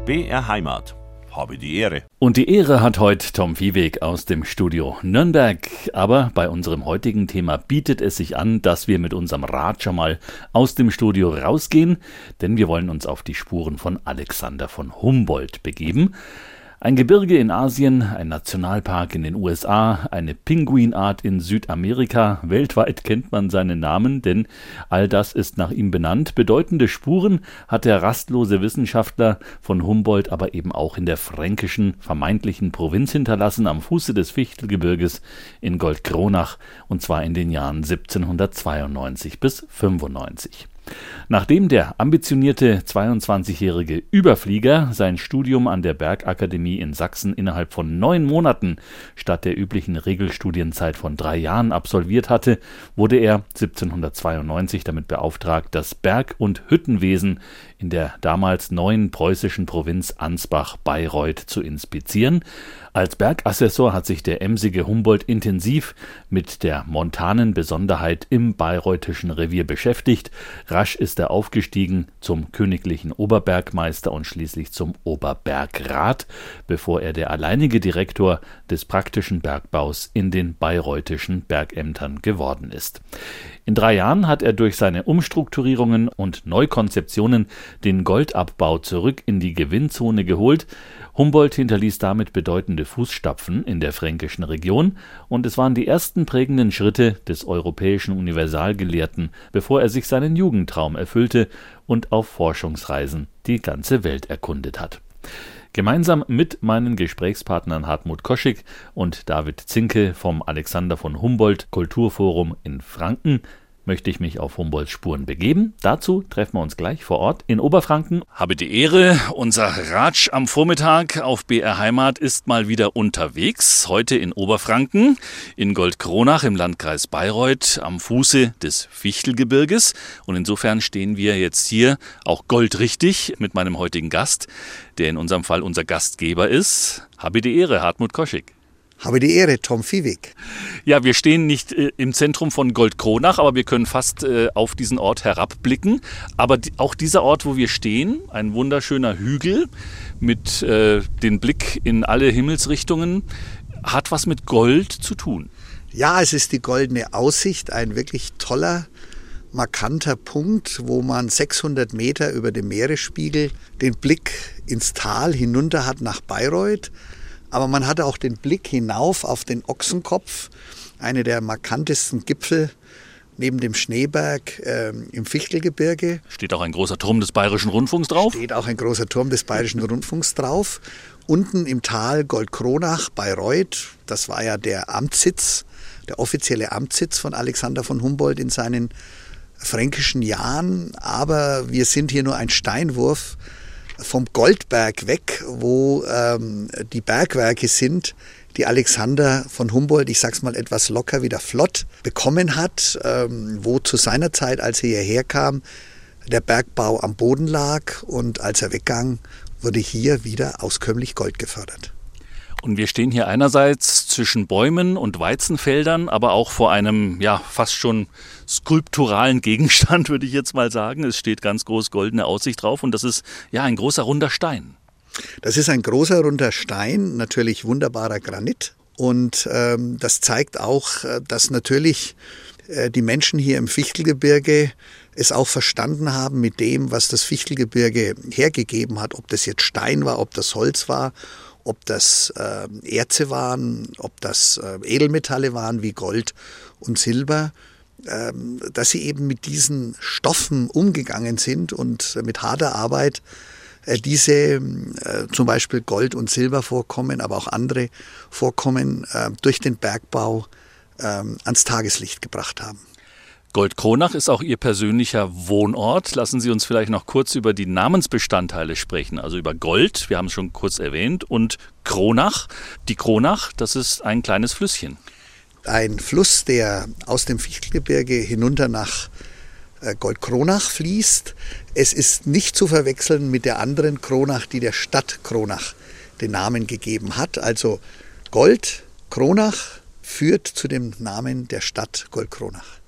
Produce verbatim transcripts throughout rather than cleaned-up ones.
B R Heimat. Habe die Ehre. Und die Ehre hat heute Tom Viehweg aus dem Studio Nürnberg. Aber bei unserem heutigen Thema bietet es sich an, dass wir mit unserem Rad schon mal aus dem Studio rausgehen, denn wir wollen uns auf die Spuren von Alexander von Humboldt begeben. Ein Gebirge in Asien, ein Nationalpark in den U S A, eine Pinguinart in Südamerika. Weltweit kennt man seinen Namen, denn all das ist nach ihm benannt. Bedeutende Spuren hat der rastlose Wissenschaftler von Humboldt aber eben auch in der fränkischen, vermeintlichen Provinz hinterlassen, am Fuße des Fichtelgebirges in Goldkronach, und zwar in den Jahren siebzehnhundertzweiundneunzig bis fünfundneunzig. Nachdem der ambitionierte zweiundzwanzigjährige Überflieger sein Studium an der Bergakademie in Sachsen innerhalb von neun Monaten statt der üblichen Regelstudienzeit von drei Jahren absolviert hatte, wurde er siebzehnhundertzweiundneunzig damit beauftragt, das Berg- und Hüttenwesen in der damals neuen preußischen Provinz Ansbach-Bayreuth zu inspizieren. Als Bergassessor hat sich der emsige Humboldt intensiv mit der montanen Besonderheit im bayreutischen Revier beschäftigt. Rasch ist er aufgestiegen zum königlichen Oberbergmeister und schließlich zum Oberbergrat, bevor er der alleinige Direktor des praktischen Bergbaus in den bayreutischen Bergämtern geworden ist. In drei Jahren hat er durch seine Umstrukturierungen und Neukonzeptionen den Goldabbau zurück in die Gewinnzone geholt. Humboldt hinterließ damit bedeutende Fußstapfen in der fränkischen Region, und es waren die ersten prägenden Schritte des europäischen Universalgelehrten, bevor er sich seinen Jugendtraum erfüllte und auf Forschungsreisen die ganze Welt erkundet hat. Gemeinsam mit meinen Gesprächspartnern Hartmut Koschig und David Zinke vom Alexander von Humboldt Kulturforum in Franken möchte ich mich auf Humboldts Spuren begeben. Dazu treffen wir uns gleich vor Ort in Oberfranken. Habe die Ehre, unser Ratsch am Vormittag auf B R Heimat ist mal wieder unterwegs. Heute in Oberfranken, in Goldkronach im Landkreis Bayreuth, am Fuße des Fichtelgebirges. Und insofern stehen wir jetzt hier auch goldrichtig mit meinem heutigen Gast, der in unserem Fall unser Gastgeber ist. Habe die Ehre, Hartmut Koschig. Habe die Ehre, Tom Viehweg. Ja, wir stehen nicht äh, im Zentrum von Goldkronach, aber wir können fast äh, auf diesen Ort herabblicken. Aber die, auch dieser Ort, wo wir stehen, ein wunderschöner Hügel mit äh, dem Blick in alle Himmelsrichtungen, hat was mit Gold zu tun. Ja, es ist die goldene Aussicht, ein wirklich toller, markanter Punkt, wo man sechshundert Meter über dem Meeresspiegel den Blick ins Tal hinunter hat nach Bayreuth. Aber man hatte auch den Blick hinauf auf den Ochsenkopf, eine der markantesten Gipfel neben dem Schneeberg äh, im Fichtelgebirge. Steht auch ein großer Turm des Bayerischen Rundfunks drauf? Steht auch ein großer Turm des Bayerischen Rundfunks drauf. Unten im Tal Goldkronach, Bayreuth, das war ja der Amtssitz, der offizielle Amtssitz von Alexander von Humboldt in seinen fränkischen Jahren. Aber wir sind hier nur ein Steinwurf vom Goldberg weg, wo ähm, die Bergwerke sind, die Alexander von Humboldt, ich sag's mal etwas locker, wieder flott bekommen hat, ähm, wo zu seiner Zeit, als er hierher kam, der Bergbau am Boden lag, und als er weggang, wurde hier wieder auskömmlich Gold gefördert. Und wir stehen hier einerseits zwischen Bäumen und Weizenfeldern, aber auch vor einem, ja, fast schon skulpturalen Gegenstand, würde ich jetzt mal sagen. Es steht ganz groß goldene Aussicht drauf, und das ist, ja, ein großer runder Stein. Das ist ein großer runder Stein, natürlich wunderbarer Granit. Und ähm, das zeigt auch, dass natürlich äh, die Menschen hier im Fichtelgebirge es auch verstanden haben mit dem, was das Fichtelgebirge hergegeben hat, ob das jetzt Stein war, ob das Holz war, ob das äh, Erze waren, ob das äh, Edelmetalle waren wie Gold und Silber, äh, dass sie eben mit diesen Stoffen umgegangen sind und äh, mit harter Arbeit äh, diese äh, zum Beispiel Gold- und Silbervorkommen, aber auch andere Vorkommen äh, durch den Bergbau äh, ans Tageslicht gebracht haben. Goldkronach ist auch Ihr persönlicher Wohnort. Lassen Sie uns vielleicht noch kurz über die Namensbestandteile sprechen. Also über Gold, wir haben es schon kurz erwähnt, und Kronach. Die Kronach, das ist ein kleines Flüsschen. Ein Fluss, der aus dem Fichtelgebirge hinunter nach Goldkronach fließt. Es ist nicht zu verwechseln mit der anderen Kronach, die der Stadt Kronach den Namen gegeben hat. Also Gold, Kronach führt zu dem Namen der Stadt Goldkronach.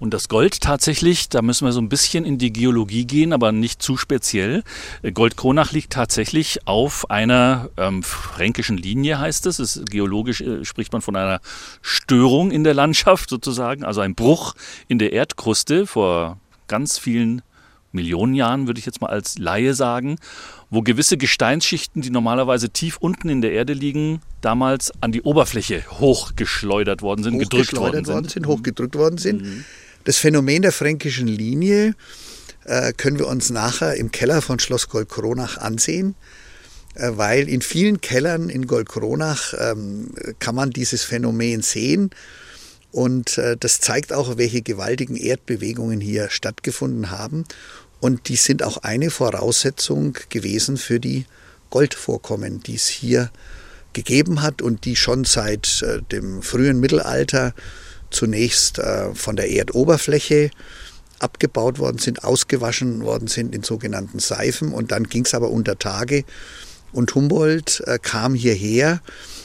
Und das Gold tatsächlich, da müssen wir so ein bisschen in die Geologie gehen, aber nicht zu speziell. Gold-Kronach liegt tatsächlich auf einer ähm, fränkischen Linie, heißt es. es. Geologisch äh, spricht man von einer Störung in der Landschaft sozusagen, also ein Bruch in der Erdkruste vor ganz vielen Millionen Jahren, würde ich jetzt mal als Laie sagen, wo gewisse Gesteinsschichten, die normalerweise tief unten in der Erde liegen, damals an die Oberfläche hochgeschleudert worden sind, gedrückt worden sind. sind hochgedrückt worden sind. Mhm. Das Phänomen der fränkischen Linie äh, können wir uns nachher im Keller von Schloss Goldkronach ansehen, äh, weil in vielen Kellern in Goldkronach ähm, kann man dieses Phänomen sehen. Und äh, das zeigt auch, welche gewaltigen Erdbewegungen hier stattgefunden haben. Und die sind auch eine Voraussetzung gewesen für die Goldvorkommen, die es hier gegeben hat und die schon seit äh, dem frühen Mittelalter zunächst äh, von der Erdoberfläche abgebaut worden sind, ausgewaschen worden sind in sogenannten Seifen. Und dann ging es aber unter Tage. Und Humboldt äh, kam hierher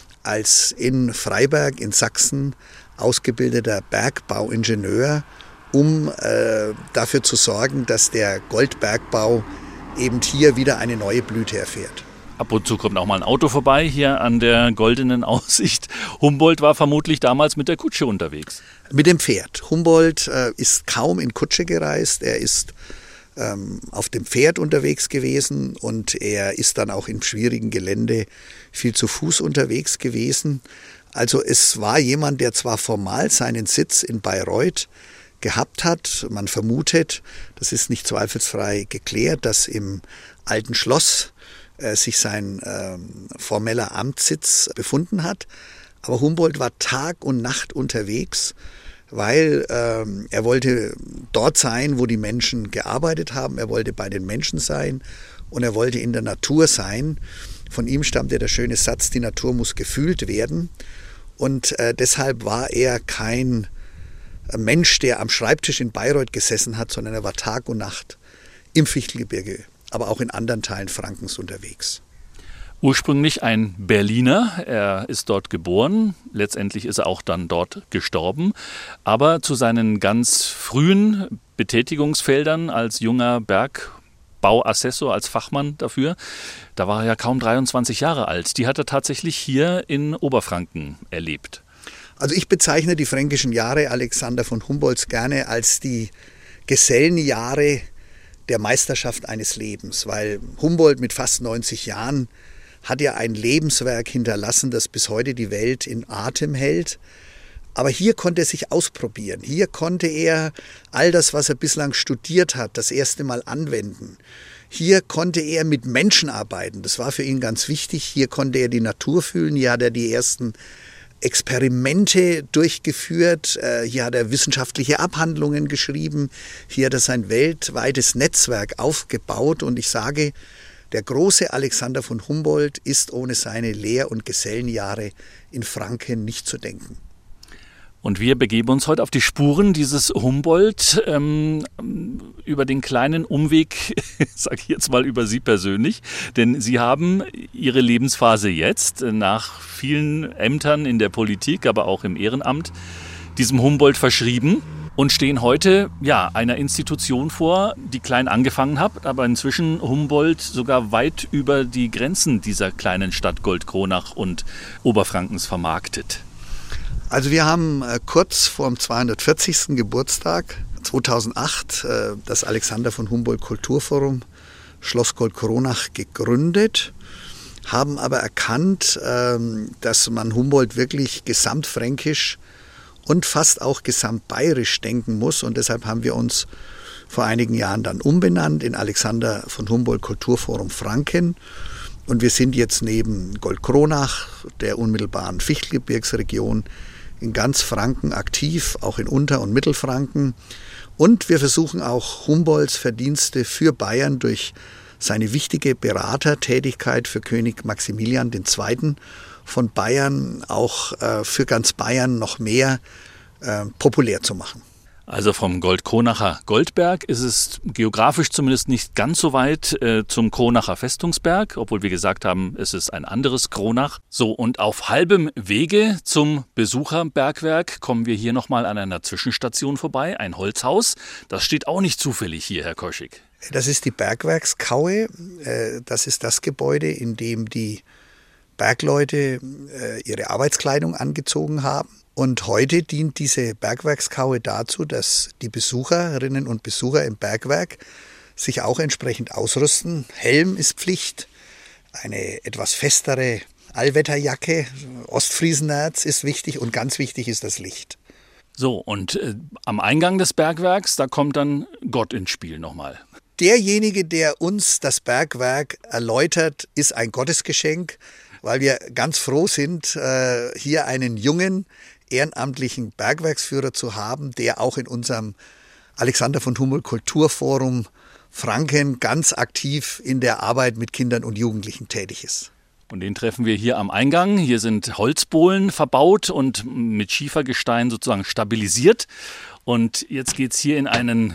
als in Freiberg in Sachsen ausgebildeter Bergbauingenieur, um äh, dafür zu sorgen, dass der Goldbergbau eben hier wieder eine neue Blüte erfährt. Ab und zu kommt auch mal ein Auto vorbei hier an der Goldenen Aussicht. Humboldt war vermutlich damals mit der Kutsche unterwegs. Mit dem Pferd. Humboldt äh, ist kaum in Kutsche gereist. Er ist ähm, auf dem Pferd unterwegs gewesen und er ist dann auch im schwierigen Gelände viel zu Fuß unterwegs gewesen. Also es war jemand, der zwar formal seinen Sitz in Bayreuth gehabt hat. Man vermutet, das ist nicht zweifelsfrei geklärt, dass im alten Schloss äh, sich sein äh, formeller Amtssitz befunden hat. Aber Humboldt war Tag und Nacht unterwegs, weil äh, er wollte dort sein, wo die Menschen gearbeitet haben. Er wollte bei den Menschen sein und er wollte in der Natur sein. Von ihm stammte der schöne Satz, die Natur muss gefühlt werden. Und äh, deshalb war er kein Mensch, der am Schreibtisch in Bayreuth gesessen hat, sondern er war Tag und Nacht im Fichtelgebirge, aber auch in anderen Teilen Frankens unterwegs. Ursprünglich ein Berliner, er ist dort geboren, letztendlich ist er auch dann dort gestorben, aber zu seinen ganz frühen Betätigungsfeldern als junger Bergbauassessor, als Fachmann dafür, da war er ja kaum dreiundzwanzig Jahre alt, die hat er tatsächlich hier in Oberfranken erlebt. Also ich bezeichne die fränkischen Jahre Alexander von Humboldts gerne als die Gesellenjahre der Meisterschaft eines Lebens, weil Humboldt mit fast neunzig Jahren hat ja ein Lebenswerk hinterlassen, das bis heute die Welt in Atem hält. Aber hier konnte er sich ausprobieren. Hier konnte er all das, was er bislang studiert hat, das erste Mal anwenden. Hier konnte er mit Menschen arbeiten. Das war für ihn ganz wichtig. Hier konnte er die Natur fühlen. Hier hat er die ersten Experimente durchgeführt, hier hat er wissenschaftliche Abhandlungen geschrieben, hier hat er sein weltweites Netzwerk aufgebaut und ich sage, der große Alexander von Humboldt ist ohne seine Lehr- und Gesellenjahre in Franken nicht zu denken. Und wir begeben uns heute auf die Spuren dieses Humboldt ähm, über den kleinen Umweg, sage ich jetzt mal über Sie persönlich, denn Sie haben Ihre Lebensphase jetzt nach vielen Ämtern in der Politik, aber auch im Ehrenamt, diesem Humboldt verschrieben und stehen heute ja einer Institution vor, die klein angefangen hat, aber inzwischen Humboldt sogar weit über die Grenzen dieser kleinen Stadt Goldkronach und Oberfrankens vermarktet. Also wir haben äh, kurz vor dem zweihundertvierzigsten Geburtstag zweitausendacht äh, das Alexander von Humboldt Kulturforum Schloss Goldkronach gegründet, haben aber erkannt, äh, dass man Humboldt wirklich gesamtfränkisch und fast auch gesamtbayerisch denken muss und deshalb haben wir uns vor einigen Jahren dann umbenannt in Alexander von Humboldt Kulturforum Franken. Und wir sind jetzt neben Goldkronach, der unmittelbaren Fichtelgebirgsregion, in ganz Franken aktiv, auch in Unter- und Mittelfranken. Und wir versuchen auch Humboldts Verdienste für Bayern durch seine wichtige Beratertätigkeit für König Maximilian der Zweite. von Bayern auch äh, für ganz Bayern noch mehr äh, populär zu machen. Also vom Goldkronacher Goldberg ist es geografisch zumindest nicht ganz so weit äh, zum Kronacher Festungsberg, obwohl wir gesagt haben, es ist ein anderes Kronach. So, und auf halbem Wege zum Besucherbergwerk kommen wir hier nochmal an einer Zwischenstation vorbei, ein Holzhaus. Das steht auch nicht zufällig hier, Herr Koschig. Das ist die Bergwerkskaue. Das ist das Gebäude, in dem die Bergleute ihre Arbeitskleidung angezogen haben. Und heute dient diese Bergwerkskaue dazu, dass die Besucherinnen und Besucher im Bergwerk sich auch entsprechend ausrüsten. Helm ist Pflicht, eine etwas festere Allwetterjacke, Ostfriesenerz ist wichtig und ganz wichtig ist das Licht. So, und äh, am Eingang des Bergwerks, da kommt dann Gott ins Spiel nochmal. Derjenige, der uns das Bergwerk erläutert, ist ein Gottesgeschenk, weil wir ganz froh sind, äh, hier einen jungen, ehrenamtlichen Bergwerksführer zu haben, der auch in unserem Alexander von Humboldt Kulturforum Franken ganz aktiv in der Arbeit mit Kindern und Jugendlichen tätig ist. Und den treffen wir hier am Eingang. Hier sind Holzbohlen verbaut und mit Schiefergestein sozusagen stabilisiert. Und jetzt geht es hier in einen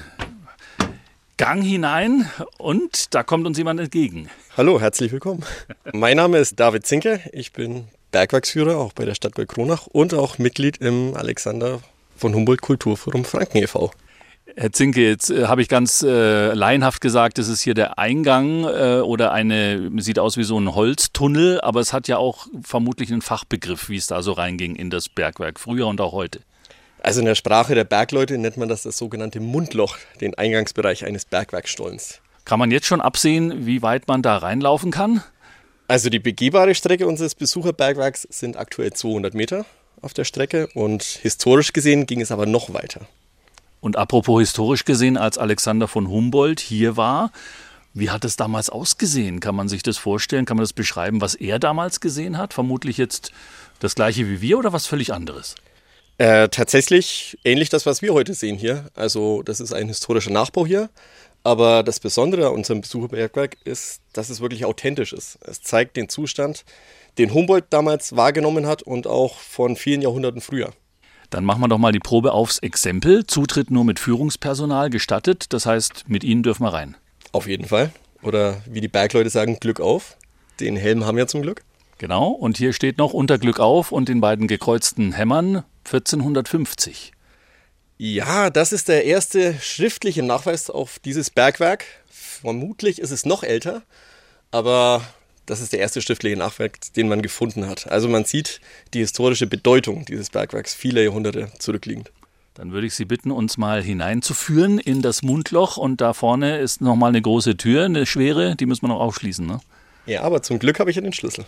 Gang hinein und da kommt uns jemand entgegen. Hallo, herzlich willkommen. Mein Name ist David Zinke. Ich bin Bergwerksführer, auch bei der Stadt Goldkronach und auch Mitglied im Alexander von Humboldt Kulturforum Franken e V Herr Zinke, jetzt äh, habe ich ganz äh, laienhaft gesagt, das ist hier der Eingang äh, oder eine, sieht aus wie so ein Holztunnel, aber es hat ja auch vermutlich einen Fachbegriff, wie es da so reinging in das Bergwerk, früher und auch heute. Also in der Sprache der Bergleute nennt man das das sogenannte Mundloch, den Eingangsbereich eines Bergwerkstollens. Kann man jetzt schon absehen, wie weit man da reinlaufen kann? Also die begehbare Strecke unseres Besucherbergwerks sind aktuell zweihundert Meter auf der Strecke und historisch gesehen ging es aber noch weiter. Und apropos historisch gesehen, als Alexander von Humboldt hier war, wie hat es damals ausgesehen? Kann man sich das vorstellen? Kann man das beschreiben, was er damals gesehen hat? Vermutlich jetzt das Gleiche wie wir oder was völlig anderes? Äh, tatsächlich ähnlich das, was wir heute sehen hier. Also das ist ein historischer Nachbau hier. Aber das Besondere an unserem Besucherbergwerk ist, dass es wirklich authentisch ist. Es zeigt den Zustand, den Humboldt damals wahrgenommen hat und auch von vielen Jahrhunderten früher. Dann machen wir doch mal die Probe aufs Exempel. Zutritt nur mit Führungspersonal gestattet. Das heißt, mit Ihnen dürfen wir rein. Auf jeden Fall. Oder wie die Bergleute sagen, Glück auf. Den Helm haben wir zum Glück. Genau. Und hier steht noch unter Glück auf und den beiden gekreuzten Hämmern vierzehnhundertfünfzig. Ja, das ist der erste schriftliche Nachweis auf dieses Bergwerk. Vermutlich ist es noch älter, aber das ist der erste schriftliche Nachweis, den man gefunden hat. Also man sieht die historische Bedeutung dieses Bergwerks, viele Jahrhunderte zurückliegend. Dann würde ich Sie bitten, uns mal hineinzuführen in das Mundloch. Und da vorne ist nochmal eine große Tür, eine schwere, die müssen wir noch aufschließen, ne? Ja, aber zum Glück habe ich ja den Schlüssel.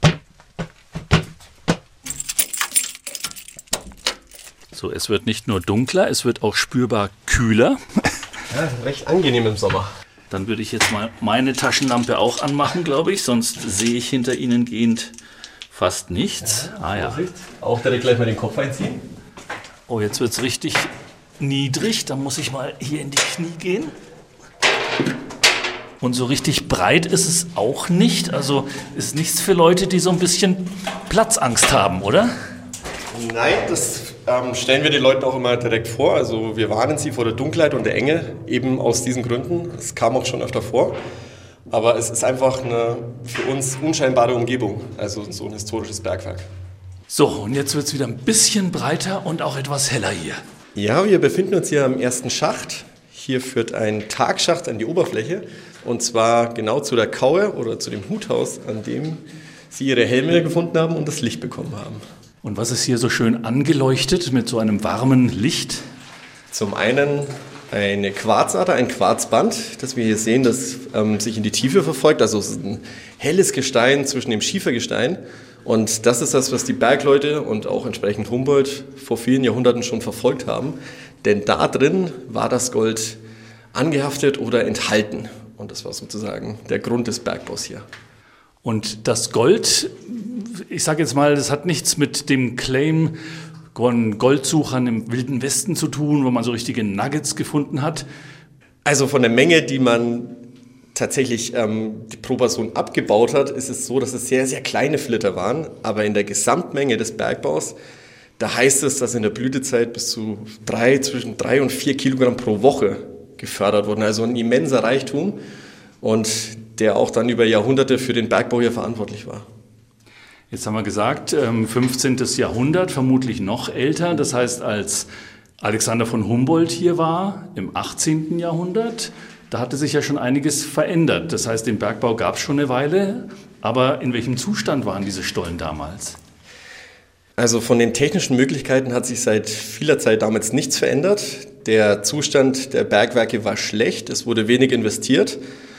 So, es wird nicht nur dunkler, es wird auch spürbar kühler. Ja, recht angenehm im Sommer. Dann würde ich jetzt mal meine Taschenlampe auch anmachen, glaube ich, sonst sehe ich hinter Ihnen gehend fast nichts. Ja, ah ja. Auch direkt gleich mal den Kopf einziehen. Oh, jetzt wird es richtig niedrig, da muss ich mal hier in die Knie gehen. Und so richtig breit ist es auch nicht, also ist nichts für Leute, die so ein bisschen Platzangst haben, oder? Nein, das ähm, stellen wir den Leuten auch immer direkt vor. Also wir warnen sie vor der Dunkelheit und der Enge, eben aus diesen Gründen. Das kam auch schon öfter vor. Aber es ist einfach eine für uns unscheinbare Umgebung, also so ein historisches Bergwerk. So, und jetzt wird es wieder ein bisschen breiter und auch etwas heller hier. Ja, wir befinden uns hier am ersten Schacht. Hier führt ein Tagschacht an die Oberfläche. Und zwar genau zu der Kaue oder zu dem Huthaus, an dem sie ihre Helme gefunden haben und das Licht bekommen haben. Und was ist hier so schön angeleuchtet mit so einem warmen Licht? Zum einen eine Quarzader, ein Quarzband, das wir hier sehen, das ähm, sich in die Tiefe verfolgt. Also es ist ein helles Gestein zwischen dem Schiefergestein. Und das ist das, was die Bergleute und auch entsprechend Humboldt vor vielen Jahrhunderten schon verfolgt haben. Denn da drin war das Gold angehaftet oder enthalten. Und das war sozusagen der Grund des Bergbaus hier. Und das Gold, ich sage jetzt mal, das hat nichts mit dem Claim von Goldsuchern im Wilden Westen zu tun, wo man so richtige Nuggets gefunden hat. Also von der Menge, die man tatsächlich ähm, pro Person abgebaut hat, ist es so, dass es sehr, sehr kleine Flitter waren. Aber in der Gesamtmenge des Bergbaus Da heißt es, dass in der Blütezeit bis zu drei, zwischen drei und vier Kilogramm pro Woche gefördert wurden. Also ein immenser Reichtum und der auch dann über Jahrhunderte für den Bergbau hier verantwortlich war. Jetzt haben wir gesagt, fünfzehnten. Jahrhundert, vermutlich noch älter. Das heißt, als Alexander von Humboldt hier war, im achtzehnten. Jahrhundert, da hatte sich ja schon einiges verändert. Das heißt, den Bergbau gab es schon eine Weile. Aber in welchem Zustand waren diese Stollen damals? Also von den technischen Möglichkeiten hat sich seit vieler Zeit damals nichts verändert. Der Zustand der Bergwerke war schlecht, es wurde wenig investiert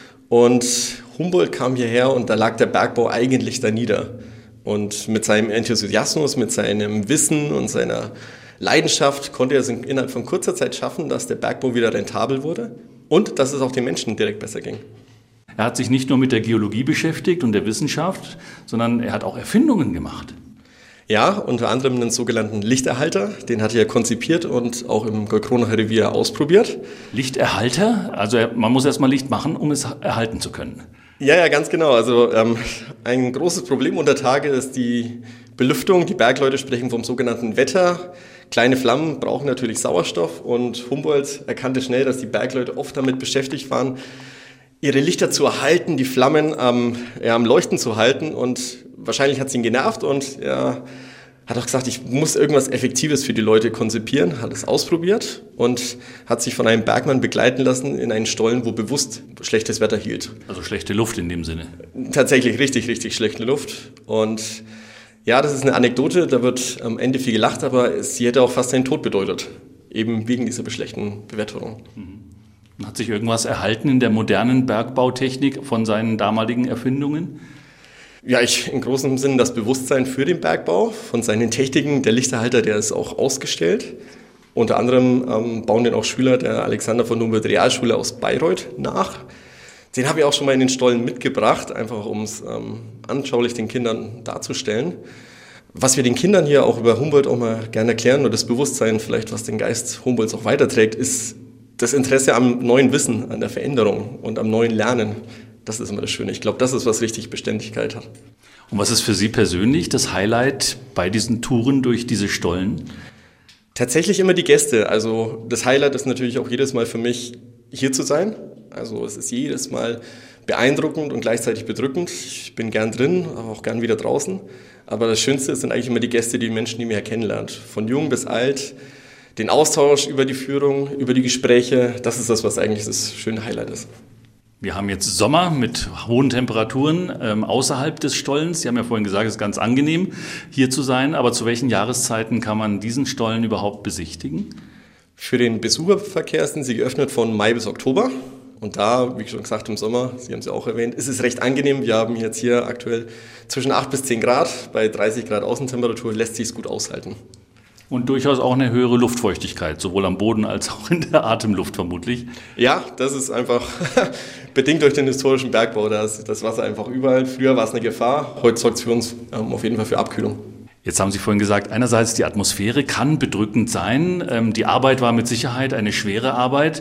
und Humboldt kam hierher und da lag der Bergbau eigentlich da nieder. Und mit seinem Enthusiasmus, mit seinem Wissen und seiner Leidenschaft konnte er es innerhalb von kurzer Zeit schaffen, dass der Bergbau wieder rentabel wurde und dass es auch den Menschen direkt besser ging. Er hat sich nicht nur mit der Geologie beschäftigt und der Wissenschaft, sondern er hat auch Erfindungen gemacht. Ja, unter anderem einen sogenannten Lichterhalter, den hat er konzipiert und auch im Golkronacher Revier ausprobiert. Lichterhalter? Also man muss erstmal Licht machen, um es erhalten zu können. Ja, ja, ganz genau. Also ähm, ein großes Problem unter Tage ist die Belüftung. Die Bergleute sprechen vom sogenannten Wetter. Kleine Flammen brauchen natürlich Sauerstoff und Humboldt erkannte schnell, dass die Bergleute oft damit beschäftigt waren, ihre Lichter zu erhalten, die Flammen ähm, ja, am Leuchten zu halten und wahrscheinlich hat es ihn genervt und er hat auch gesagt, ich muss irgendwas Effektives für die Leute konzipieren, hat es ausprobiert und hat sich von einem Bergmann begleiten lassen in einen Stollen, wo bewusst schlechtes Wetter hielt. Also schlechte Luft in dem Sinne. Tatsächlich richtig, richtig schlechte Luft und ja, das ist eine Anekdote, da wird am Ende viel gelacht, aber sie hätte auch fast seinen Tod bedeutet, eben wegen dieser schlechten Bewetterung. Mhm. Hat sich irgendwas erhalten in der modernen Bergbautechnik von seinen damaligen Erfindungen? Ja, ich im großen Sinne das Bewusstsein für den Bergbau von seinen Techniken. Der Lichterhalter, der ist auch ausgestellt. Unter anderem ähm, bauen den auch Schüler der Alexander von Humboldt Realschule aus Bayreuth nach. Den habe ich auch schon mal in den Stollen mitgebracht, einfach um es ähm, anschaulich den Kindern darzustellen. Was wir den Kindern hier auch über Humboldt auch mal gerne erklären und das Bewusstsein vielleicht, was den Geist Humboldts auch weiterträgt, ist das Interesse am neuen Wissen, an der Veränderung und am neuen Lernen. Das ist immer das Schöne. Ich glaube, das ist, was richtig Beständigkeit hat. Und was ist für Sie persönlich das Highlight bei diesen Touren durch diese Stollen? Tatsächlich immer die Gäste. Also das Highlight ist natürlich auch jedes Mal für mich, hier zu sein. Also es ist jedes Mal beeindruckend und gleichzeitig bedrückend. Ich bin gern drin, aber auch gern wieder draußen. Aber das Schönste sind eigentlich immer die Gäste, die Menschen, die man kennenlernt. Von jung bis alt, den Austausch über die Führung, über die Gespräche. Das ist das, was eigentlich das schöne Highlight ist. Wir haben jetzt Sommer mit hohen Temperaturen ähm, außerhalb des Stollens. Sie haben ja vorhin gesagt, es ist ganz angenehm, hier zu sein. Aber zu welchen Jahreszeiten kann man diesen Stollen überhaupt besichtigen? Für den Besucherverkehr sind sie geöffnet von Mai bis Oktober. Und da, wie schon gesagt, im Sommer, Sie haben es ja auch erwähnt, ist es recht angenehm. Wir haben jetzt hier aktuell zwischen acht bis zehn Grad. Bei dreißig Grad Außentemperatur lässt sich es gut aushalten. Und durchaus auch eine höhere Luftfeuchtigkeit, sowohl am Boden als auch in der Atemluft vermutlich. Ja, das ist einfach bedingt durch den historischen Bergbau. Da ist das Wasser einfach überall. Früher war es eine Gefahr, heute sorgt es für uns ähm, auf jeden Fall für Abkühlung. Jetzt haben Sie vorhin gesagt, einerseits die Atmosphäre kann bedrückend sein. Ähm, die Arbeit war mit Sicherheit eine schwere Arbeit.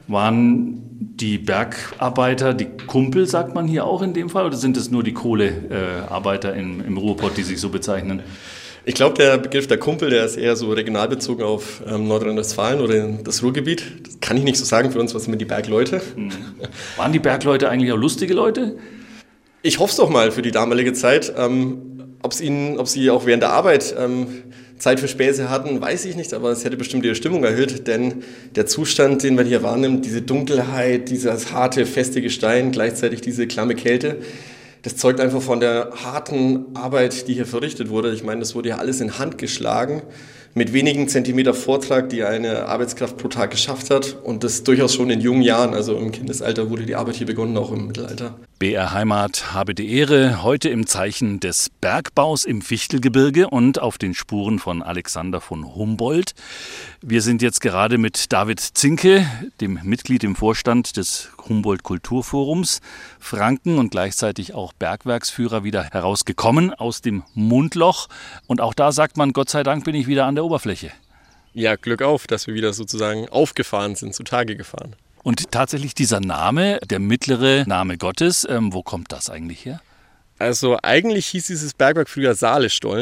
Waren die Bergarbeiter, die Kumpel, sagt man hier auch in dem Fall, oder sind es nur die Kohlearbeiter im, im Ruhrpott, die sich so bezeichnen? Ich glaube, der Begriff der Kumpel, der ist eher so regional bezogen auf ähm, Nordrhein-Westfalen oder das Ruhrgebiet. Das kann ich nicht so sagen, für uns was sind die Bergleute. Mhm. Waren die Bergleute eigentlich auch lustige Leute? Ich hoffe es doch mal für die damalige Zeit. Ähm, ob's ihnen, ob sie auch während der Arbeit ähm, Zeit für Späße hatten, weiß ich nicht, aber es hätte bestimmt ihre Stimmung erhöht, denn der Zustand, den man hier wahrnimmt, diese Dunkelheit, dieses harte, feste Gestein, gleichzeitig diese klamme Kälte, das zeugt einfach von der harten Arbeit, die hier verrichtet wurde. Ich meine, das wurde ja alles in Hand geschlagen, mit wenigen Zentimeter Vortrag, die eine Arbeitskraft pro Tag geschafft hat. Und das durchaus schon in jungen Jahren, also im Kindesalter wurde die Arbeit hier begonnen, auch im Mittelalter. B R Heimat habe die Ehre, heute im Zeichen des Bergbaus im Fichtelgebirge und auf den Spuren von Alexander von Humboldt. Wir sind jetzt gerade mit David Zinke, dem Mitglied im Vorstand des Humboldt-Kulturforums Franken und gleichzeitig auch Bergwerksführer, wieder herausgekommen aus dem Mundloch. Und auch da sagt man, Gott sei Dank bin ich wieder an der Oberfläche. Ja, Glück auf, dass wir wieder sozusagen aufgefahren sind, zutage gefahren. Und tatsächlich dieser Name, der mittlere Name Gottes, ähm, wo kommt das eigentlich her? Also eigentlich hieß dieses Bergwerk früher Saalestollen.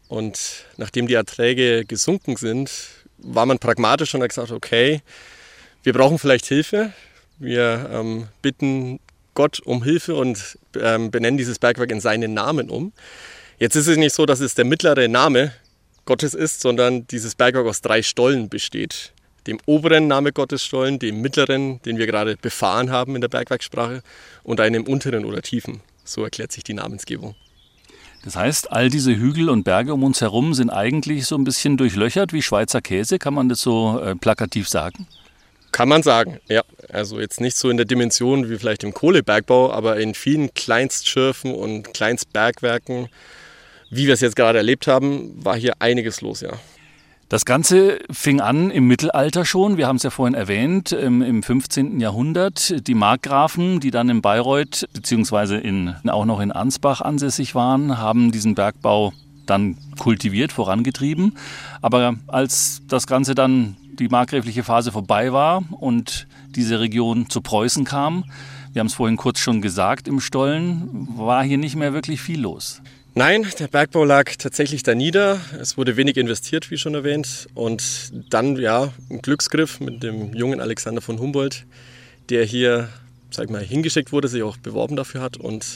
Und nachdem die Erträge gesunken sind, war man pragmatisch und hat gesagt, okay, wir brauchen vielleicht Hilfe. Wir ähm, bitten Gott um Hilfe und ähm, benennen dieses Bergwerk in seinen Namen um. Jetzt ist es nicht so, dass es der mittlere Name Gottes ist, sondern dieses Bergwerk aus drei Stollen besteht. Dem oberen Name Gottes Stollen, dem mittleren, den wir gerade befahren haben in der Bergwerkssprache, und einem unteren oder tiefen. So erklärt sich die Namensgebung. Das heißt, all diese Hügel und Berge um uns herum sind eigentlich so ein bisschen durchlöchert wie Schweizer Käse, kann man das so äh, plakativ sagen? Kann man sagen, ja. Also jetzt nicht so in der Dimension wie vielleicht im Kohlebergbau, aber in vielen Kleinstschürfen und Kleinstbergwerken, wie wir es jetzt gerade erlebt haben, war hier einiges los, ja. Das Ganze fing an im Mittelalter schon, wir haben es ja vorhin erwähnt, im fünfzehnten Jahrhundert. Die Markgrafen, die dann in Bayreuth bzw. In, auch noch in Ansbach ansässig waren, haben diesen Bergbau dann kultiviert, vorangetrieben. Aber als das Ganze dann, die markgräfliche Phase vorbei war und diese Region zu Preußen kam, wir haben es vorhin kurz schon gesagt, im Stollen, war hier nicht mehr wirklich viel los. Nein, der Bergbau lag tatsächlich da nieder. Es wurde wenig investiert, wie schon erwähnt. Und dann, ja, ein Glücksgriff mit dem jungen Alexander von Humboldt, der hier, sag ich mal, hingeschickt wurde, sich auch beworben dafür hat und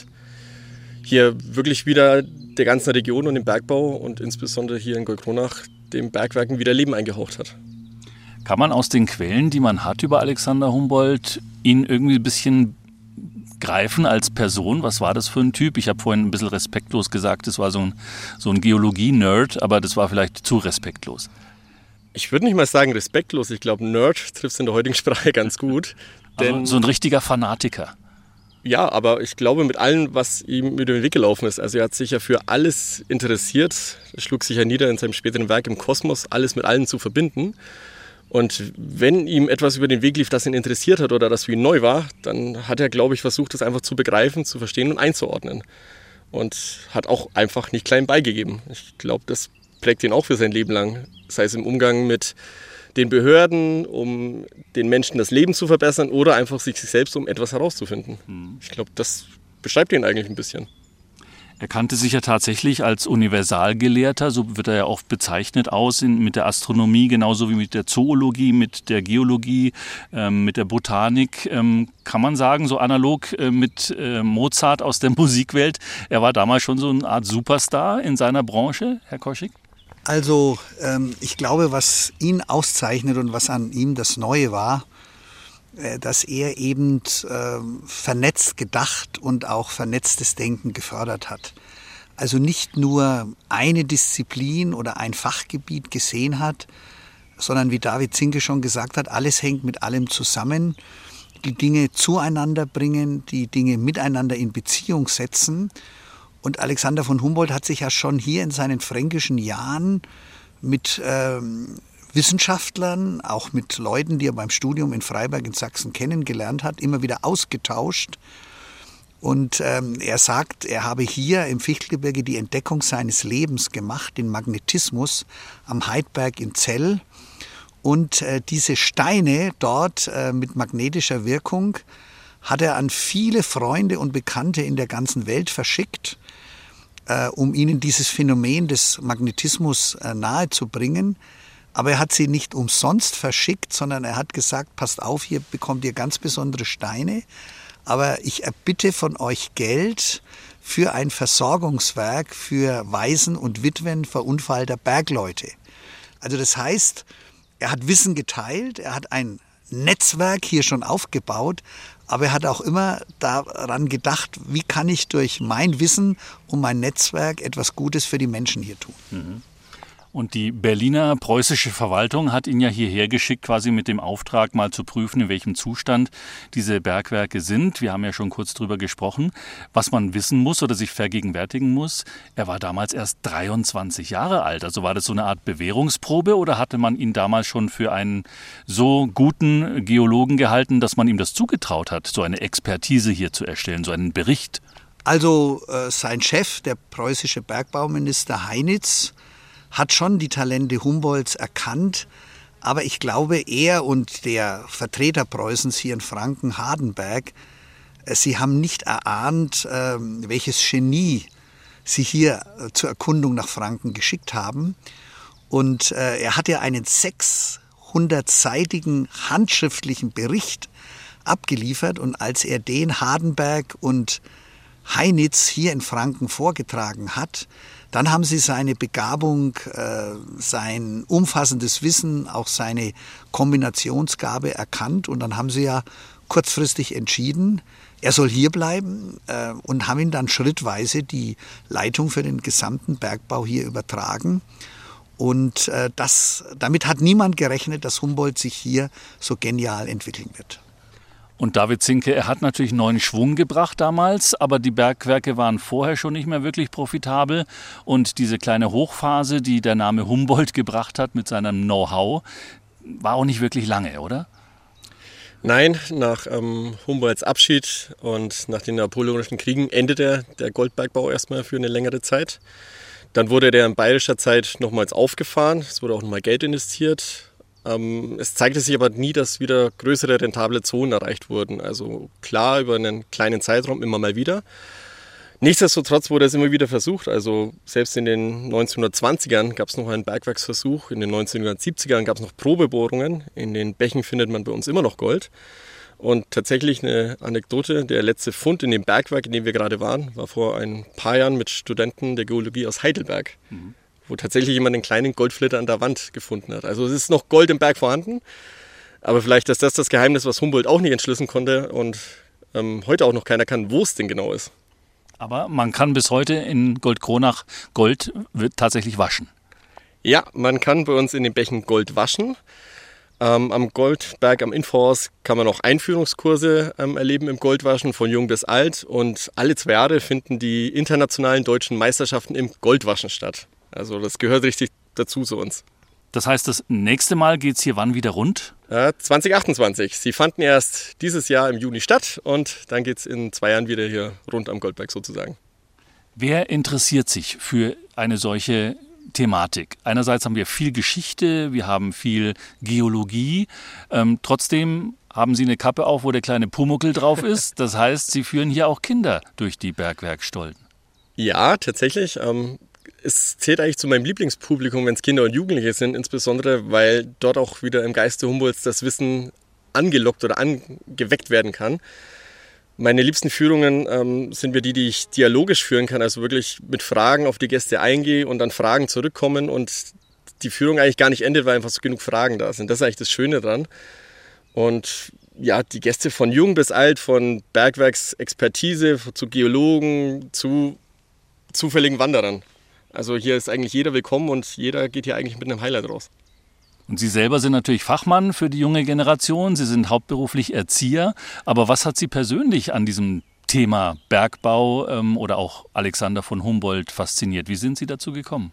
hier wirklich wieder der ganzen Region und dem Bergbau und insbesondere hier in Goldkronach dem Bergwerken wieder Leben eingehaucht hat. Kann man aus den Quellen, die man hat über Alexander Humboldt, ihn irgendwie ein bisschen greifen als Person? Was war das für ein Typ? Ich habe vorhin ein bisschen respektlos gesagt, das war so ein, so ein Geologie-Nerd, aber das war vielleicht zu respektlos. Ich würde nicht mal sagen respektlos, ich glaube Nerd trifft es in der heutigen Sprache ganz gut. Also denn so ein richtiger Fanatiker. Ja, aber ich glaube mit allem, was ihm über den Weg gelaufen ist. Also er hat sich ja für alles interessiert, er schlug sich ja nieder in seinem späteren Werk im Kosmos, alles mit allem zu verbinden. Und wenn ihm etwas über den Weg lief, das ihn interessiert hat oder das für ihn neu war, dann hat er, glaube ich, versucht, das einfach zu begreifen, zu verstehen und einzuordnen. Und hat auch einfach nicht klein beigegeben. Ich glaube, das prägt ihn auch für sein Leben lang. Sei es im Umgang mit den Behörden, um den Menschen das Leben zu verbessern oder einfach sich selbst, um etwas herauszufinden. Mhm. Ich glaube, das beschreibt ihn eigentlich ein bisschen. Er kannte sich ja tatsächlich als Universalgelehrter, so wird er ja oft bezeichnet, aus in, mit der Astronomie, genauso wie mit der Zoologie, mit der Geologie, ähm, mit der Botanik. Ähm, kann man sagen, so analog äh, mit äh, Mozart aus der Musikwelt, er war damals schon so eine Art Superstar in seiner Branche, Herr Koschig? Also ähm, ich glaube, was ihn auszeichnet und was an ihm das Neue war, dass er eben äh, vernetzt gedacht und auch vernetztes Denken gefördert hat. Also nicht nur eine Disziplin oder ein Fachgebiet gesehen hat, sondern wie David Zinke schon gesagt hat, alles hängt mit allem zusammen. Die Dinge zueinander bringen, die Dinge miteinander in Beziehung setzen. Und Alexander von Humboldt hat sich ja schon hier in seinen fränkischen Jahren mit ähm, Wissenschaftlern, auch mit Leuten, die er beim Studium in Freiberg in Sachsen kennengelernt hat, immer wieder ausgetauscht. Und ähm, er sagt, er habe hier im Fichtelgebirge die Entdeckung seines Lebens gemacht, den Magnetismus am Heidberg in Zell. Und äh, diese Steine dort äh, mit magnetischer Wirkung hat er an viele Freunde und Bekannte in der ganzen Welt verschickt, äh, um ihnen dieses Phänomen des Magnetismus äh, nahezubringen. Aber er hat sie nicht umsonst verschickt, sondern er hat gesagt, passt auf, hier bekommt ihr ganz besondere Steine, aber ich erbitte von euch Geld für ein Versorgungswerk für Waisen und Witwen verunfallter Bergleute. Also das heißt, er hat Wissen geteilt, er hat ein Netzwerk hier schon aufgebaut, aber er hat auch immer daran gedacht, wie kann ich durch mein Wissen und mein Netzwerk etwas Gutes für die Menschen hier tun. Mhm. Und die Berliner preußische Verwaltung hat ihn ja hierher geschickt, quasi mit dem Auftrag, mal zu prüfen, in welchem Zustand diese Bergwerke sind. Wir haben ja schon kurz drüber gesprochen. Was man wissen muss oder sich vergegenwärtigen muss, er war damals erst dreiundzwanzig Jahre alt. Also war das so eine Art Bewährungsprobe oder hatte man ihn damals schon für einen so guten Geologen gehalten, dass man ihm das zugetraut hat, so eine Expertise hier zu erstellen, so einen Bericht? Also äh, sein Chef, der preußische Bergbauminister Heinitz, hat schon die Talente Humboldts erkannt, aber ich glaube, er und der Vertreter Preußens hier in Franken, Hardenberg, sie haben nicht erahnt, welches Genie sie hier äh, zur Erkundung nach Franken geschickt haben. Und äh, er hat ja einen sechshundertseitigen handschriftlichen Bericht abgeliefert. Und als er den Hardenberg und Heinitz hier in Franken vorgetragen hat, dann haben sie seine Begabung, äh, sein umfassendes Wissen, auch seine Kombinationsgabe erkannt. Und dann haben sie ja kurzfristig entschieden, er soll hier bleiben äh, und haben ihm dann schrittweise die Leitung für den gesamten Bergbau hier übertragen. Und äh, das, damit hat niemand gerechnet, dass Humboldt sich hier so genial entwickeln wird. Und David Zinke, er hat natürlich neuen Schwung gebracht damals, aber die Bergwerke waren vorher schon nicht mehr wirklich profitabel. Und diese kleine Hochphase, die der Name Humboldt gebracht hat mit seinem Know-how, war auch nicht wirklich lange, oder? Nein, nach ähm, Humboldts Abschied und nach den Napoleonischen Kriegen endete der Goldbergbau erstmal für eine längere Zeit. Dann wurde der in bayerischer Zeit nochmals aufgefahren, es wurde auch nochmal Geld investiert. Ähm, es zeigte sich aber nie, dass wieder größere rentable Zonen erreicht wurden. Also klar, über einen kleinen Zeitraum immer mal wieder. Nichtsdestotrotz wurde es immer wieder versucht. Also selbst in den neunzehnhundertzwanzigern gab es noch einen Bergwerksversuch, in den neunzehnhundertsiebzigern gab es noch Probebohrungen. In den Bächen findet man bei uns immer noch Gold. Und tatsächlich eine Anekdote, der letzte Fund in dem Bergwerk, in dem wir gerade waren, war vor ein paar Jahren mit Studenten der Geologie aus Heidelberg, mhm. wo tatsächlich jemand einen kleinen Goldflitter an der Wand gefunden hat. Also es ist noch Gold im Berg vorhanden, aber vielleicht ist das das Geheimnis, was Humboldt auch nicht entschlüsseln konnte und ähm, heute auch noch keiner kann, wo es denn genau ist. Aber man kann bis heute in Goldkronach Gold wird tatsächlich waschen. Ja, man kann bei uns in den Bächen Gold waschen. Ähm, am Goldberg am Infos kann man auch Einführungskurse ähm, erleben im Goldwaschen von jung bis alt. Und alle zwei Jahre finden die internationalen deutschen Meisterschaften im Goldwaschen statt. Also das gehört richtig dazu zu uns. Das heißt, das nächste Mal geht es hier wann wieder rund? Äh, zwanzig achtundzwanzig. Sie fanden erst dieses Jahr im Juni statt und dann geht es in zwei Jahren wieder hier rund am Goldberg sozusagen. Wer interessiert sich für eine solche Thematik? Einerseits haben wir viel Geschichte, wir haben viel Geologie. Ähm, trotzdem haben Sie eine Kappe auf, wo der kleine Pumuckl drauf ist. Das heißt, Sie führen hier auch Kinder durch die Bergwerkstollen. Ja, tatsächlich. Ähm Es zählt eigentlich zu meinem Lieblingspublikum, wenn es Kinder und Jugendliche sind, insbesondere, weil dort auch wieder im Geiste Humboldts das Wissen angelockt oder angeweckt werden kann. Meine liebsten Führungen ähm, sind wir die, die ich dialogisch führen kann, also wirklich mit Fragen auf die Gäste eingehe und dann Fragen zurückkommen und die Führung eigentlich gar nicht endet, weil einfach so genug Fragen da sind. Das ist eigentlich das Schöne dran. Und ja, die Gäste von jung bis alt, von Bergwerksexpertise zu Geologen zu zufälligen Wanderern. Also hier ist eigentlich jeder willkommen und jeder geht hier eigentlich mit einem Highlight raus. Und Sie selber sind natürlich Fachmann für die junge Generation. Sie sind hauptberuflich Erzieher. Aber was hat Sie persönlich an diesem Thema Bergbau ähm, oder auch Alexander von Humboldt fasziniert? Wie sind Sie dazu gekommen?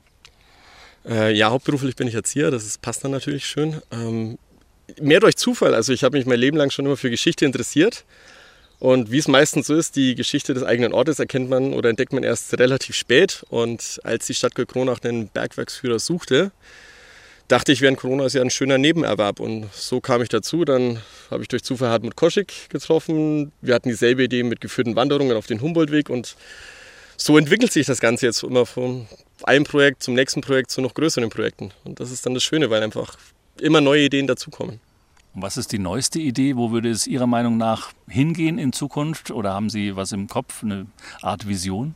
Äh, ja, hauptberuflich bin ich Erzieher. Das ist, passt dann natürlich schön. Ähm, mehr durch Zufall. Also ich habe mich mein Leben lang schon immer für Geschichte interessiert. Und wie es meistens so ist, die Geschichte des eigenen Ortes erkennt man oder entdeckt man erst relativ spät. Und als die Stadt Goldkronach einen Bergwerksführer suchte, dachte ich, während Corona ist ja ein schöner Nebenerwerb. Und so kam ich dazu. Dann habe ich durch Zufall Hartmut Koschek getroffen. Wir hatten dieselbe Idee mit geführten Wanderungen auf den Humboldtweg. Und so entwickelt sich das Ganze jetzt immer von einem Projekt zum nächsten Projekt zu noch größeren Projekten. Und das ist dann das Schöne, weil einfach immer neue Ideen dazukommen. Und was ist die neueste Idee? Wo würde es Ihrer Meinung nach hingehen in Zukunft? Oder haben Sie was im Kopf, eine Art Vision?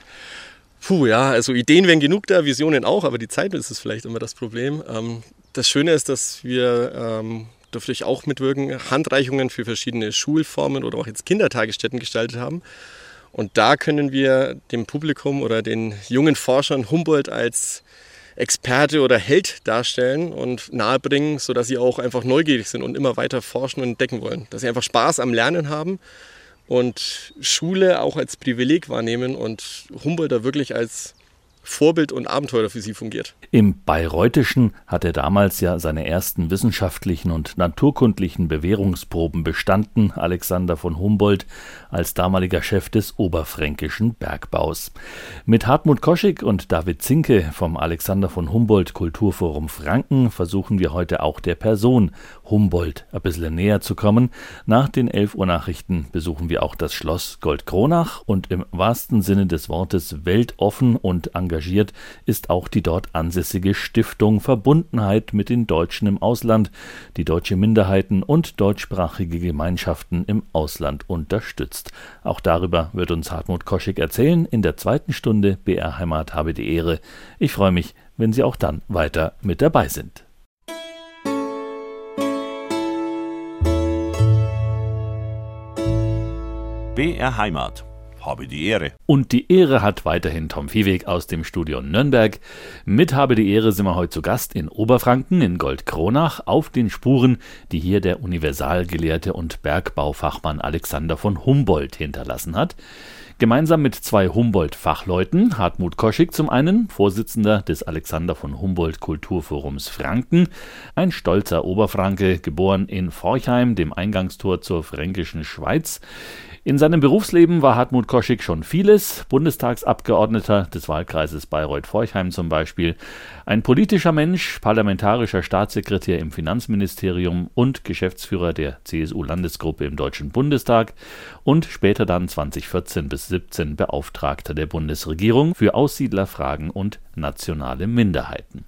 Puh, ja, also Ideen wären genug da, Visionen auch, aber die Zeit ist es vielleicht immer das Problem. Ähm, das Schöne ist, dass wir, ähm, dürfte ich auch mitwirken, Handreichungen für verschiedene Schulformen oder auch jetzt Kindertagesstätten gestaltet haben. Und da können wir dem Publikum oder den jungen Forschern Humboldt als Experte oder Held darstellen und nahebringen, sodass sie auch einfach neugierig sind und immer weiter forschen und entdecken wollen. Dass sie einfach Spaß am Lernen haben und Schule auch als Privileg wahrnehmen und Humboldt da wirklich als Vorbild und Abenteurer für sie fungiert. Im Bayreuthischen hat er damals ja seine ersten wissenschaftlichen und naturkundlichen Bewährungsproben bestanden, Alexander von Humboldt, als damaliger Chef des oberfränkischen Bergbaus. Mit Hartmut Koschig und David Zinke vom Alexander von Humboldt Kulturforum Franken versuchen wir heute auch der Person Humboldt ein bisschen näher zu kommen. Nach den elf Uhr Nachrichten besuchen wir auch das Schloss Goldkronach und im wahrsten Sinne des Wortes weltoffen und engagiert ist auch die dort ansässige Stiftung Verbundenheit mit den Deutschen im Ausland, die deutsche Minderheiten und deutschsprachige Gemeinschaften im Ausland unterstützt. Auch darüber wird uns Hartmut Koschig erzählen in der zweiten Stunde B R Heimat habe die Ehre. Ich freue mich, wenn Sie auch dann weiter mit dabei sind. B R Heimat. Habe die Ehre. Und die Ehre hat weiterhin Tom Viehweg aus dem Studio Nürnberg. Mit Habe die Ehre sind wir heute zu Gast in Oberfranken, in Goldkronach, auf den Spuren, die hier der Universalgelehrte und Bergbaufachmann Alexander von Humboldt hinterlassen hat. Gemeinsam mit zwei Humboldt-Fachleuten, Hartmut Koschig zum einen, Vorsitzender des Alexander von Humboldt Kulturforums Franken, ein stolzer Oberfranke, geboren in Forchheim, dem Eingangstor zur fränkischen Schweiz. In seinem Berufsleben war Hartmut Koschig schon vieles, Bundestagsabgeordneter des Wahlkreises Bayreuth-Forchheim zum Beispiel, ein politischer Mensch, parlamentarischer Staatssekretär im Finanzministerium und Geschäftsführer der C S U-Landesgruppe im Deutschen Bundestag und später dann zweitausendvierzehn bis siebzehn Beauftragter der Bundesregierung für Aussiedlerfragen und nationale Minderheiten.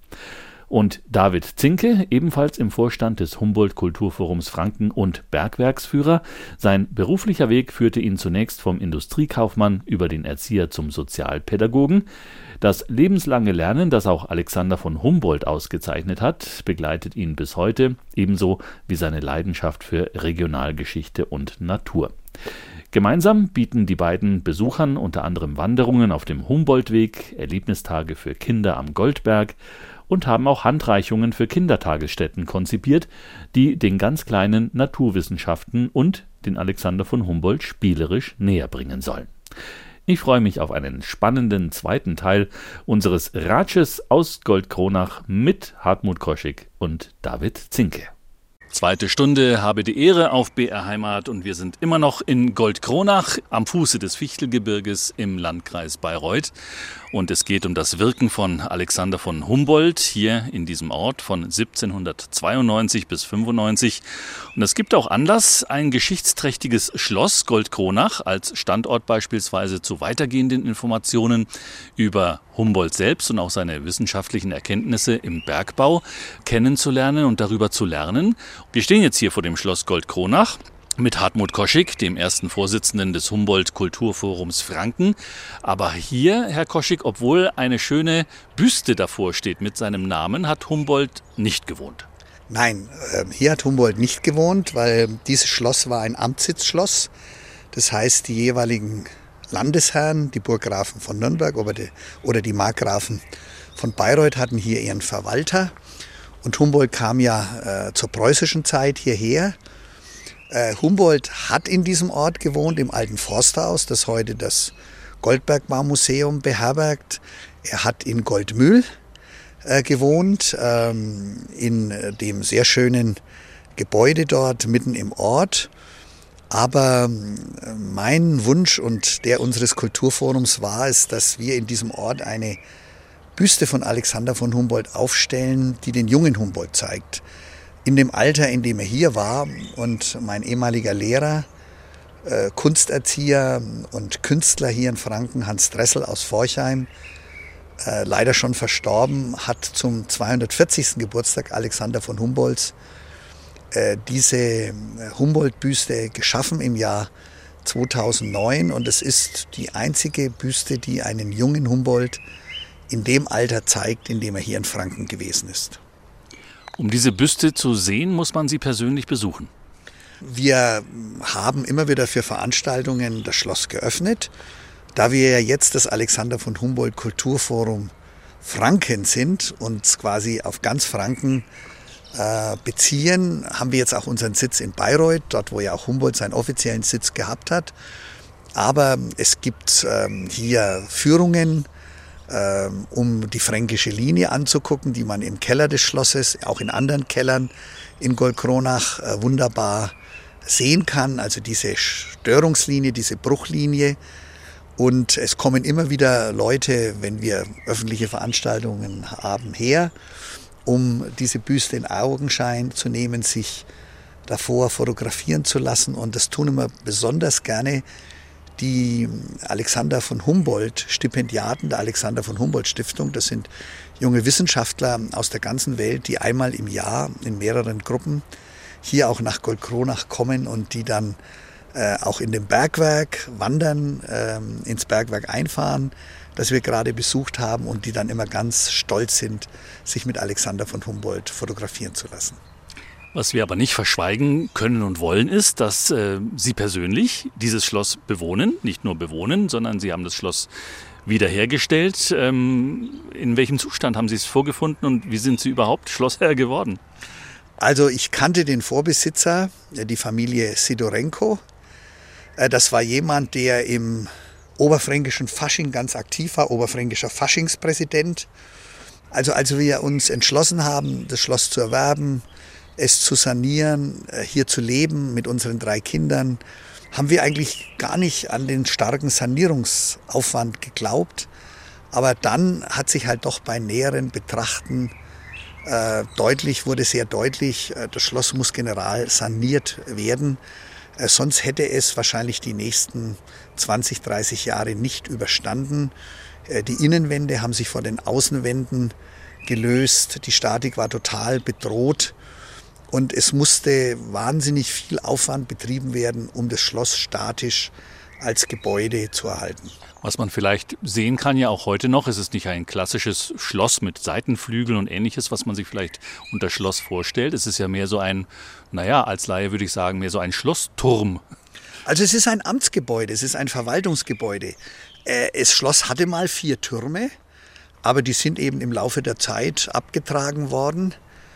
Und David Zinke, ebenfalls im Vorstand des Humboldt-Kulturforums Franken und Bergwerksführer. Sein beruflicher Weg führte ihn zunächst vom Industriekaufmann über den Erzieher zum Sozialpädagogen. Das lebenslange Lernen, das auch Alexander von Humboldt ausgezeichnet hat, begleitet ihn bis heute, ebenso wie seine Leidenschaft für Regionalgeschichte und Natur. Gemeinsam bieten die beiden Besuchern unter anderem Wanderungen auf dem Humboldtweg, Erlebnistage für Kinder am Goldberg und haben auch Handreichungen für Kindertagesstätten konzipiert, die den ganz kleinen Naturwissenschaften und den Alexander von Humboldt spielerisch näher bringen sollen. Ich freue mich auf einen spannenden zweiten Teil unseres Ratsches aus Goldkronach mit Hartmut Koschig und David Zinke. Zweite Stunde habe die Ehre auf B R Heimat und wir sind immer noch in Goldkronach am Fuße des Fichtelgebirges im Landkreis Bayreuth. Und es geht um das Wirken von Alexander von Humboldt hier in diesem Ort von siebzehnhundertzweiundneunzig bis fünfundneunzig. Und es gibt auch Anlass, ein geschichtsträchtiges Schloss Goldkronach als Standort beispielsweise zu weitergehenden Informationen über Humboldt selbst und auch seine wissenschaftlichen Erkenntnisse im Bergbau kennenzulernen und darüber zu lernen. Wir stehen jetzt hier vor dem Schloss Goldkronach mit Hartmut Koschig, dem ersten Vorsitzenden des Humboldt-Kulturforums Franken. Aber hier, Herr Koschig, obwohl eine schöne Büste davor steht mit seinem Namen, hat Humboldt nicht gewohnt. Nein, hier hat Humboldt nicht gewohnt, weil dieses Schloss war ein Amtssitzschloss. Das heißt, die jeweiligen Landesherren, die Burggrafen von Nürnberg oder die, oder die Markgrafen von Bayreuth hatten hier ihren Verwalter. Und Humboldt kam ja äh, zur preußischen Zeit hierher. Äh, Humboldt hat in diesem Ort gewohnt, im alten Forsthaus, das heute das Goldbergbaumuseum beherbergt. Er hat in Goldmühl äh, gewohnt, ähm, in dem sehr schönen Gebäude dort mitten im Ort. Aber mein Wunsch und der unseres Kulturforums war es, dass wir in diesem Ort eine Büste von Alexander von Humboldt aufstellen, die den jungen Humboldt zeigt. In dem Alter, in dem er hier war, und mein ehemaliger Lehrer, äh, Kunsterzieher und Künstler hier in Franken, Hans Dressel aus Forchheim, äh, leider schon verstorben, hat zum zweihundertvierzigsten Geburtstag Alexander von Humboldts äh, diese Humboldt-Büste geschaffen im Jahr zweitausendneun. Und es ist die einzige Büste, die einen jungen Humboldt in dem Alter zeigt, in dem er hier in Franken gewesen ist. Um diese Büste zu sehen, muss man sie persönlich besuchen. Wir haben immer wieder für Veranstaltungen das Schloss geöffnet. Da wir ja jetzt das Alexander von Humboldt Kulturforum Franken sind und quasi auf ganz Franken äh, beziehen, haben wir jetzt auch unseren Sitz in Bayreuth, dort wo ja auch Humboldt seinen offiziellen Sitz gehabt hat. Aber es gibt ähm, hier Führungen ähm, um die fränkische Linie anzugucken, die man im Keller des Schlosses, auch in anderen Kellern in Goldkronach äh, wunderbar sehen kann. Also diese Störungslinie, diese Bruchlinie. Und es kommen immer wieder Leute, wenn wir öffentliche Veranstaltungen haben, her, um diese Büste in Augenschein zu nehmen, sich davor fotografieren zu lassen. Und das tun immer besonders gerne die Alexander von Humboldt Stipendiaten der Alexander von Humboldt Stiftung. Das sind junge Wissenschaftler aus der ganzen Welt, die einmal im Jahr in mehreren Gruppen hier auch nach Goldkronach kommen und die dann äh, auch in dem Bergwerk wandern, äh, ins Bergwerk einfahren, das wir gerade besucht haben, und die dann immer ganz stolz sind, sich mit Alexander von Humboldt fotografieren zu lassen. Was wir aber nicht verschweigen können und wollen, ist, dass äh, Sie persönlich dieses Schloss bewohnen, nicht nur bewohnen, sondern Sie haben das Schloss wiederhergestellt. Ähm, in welchem Zustand haben Sie es vorgefunden und wie sind Sie überhaupt Schlossherr geworden? Also ich kannte den Vorbesitzer, die Familie Sidorenko. Das war jemand, der im oberfränkischen Fasching ganz aktiv war, oberfränkischer Faschingspräsident. Also als wir uns entschlossen haben, das Schloss zu erwerben, es zu sanieren, hier zu leben mit unseren drei Kindern, haben wir eigentlich gar nicht an den starken Sanierungsaufwand geglaubt. Aber dann hat sich halt doch bei näheren Betrachten äh, deutlich, wurde sehr deutlich, äh, das Schloss muss general saniert werden. Äh, sonst hätte es wahrscheinlich die nächsten zwanzig, dreißig Jahre nicht überstanden. Äh, die Innenwände haben sich vor den Außenwänden gelöst. Die Statik war total bedroht. Und es musste wahnsinnig viel Aufwand betrieben werden, um das Schloss statisch als Gebäude zu erhalten. Was man vielleicht sehen kann ja auch heute noch, es ist nicht ein klassisches Schloss mit Seitenflügeln und Ähnliches, was man sich vielleicht unter Schloss vorstellt. Es ist ja mehr so ein, naja, als Laie würde ich sagen, mehr so ein Schlossturm. Also es ist ein Amtsgebäude, es ist ein Verwaltungsgebäude. Äh, das Schloss hatte mal vier Türme, aber die sind eben im Laufe der Zeit abgetragen worden.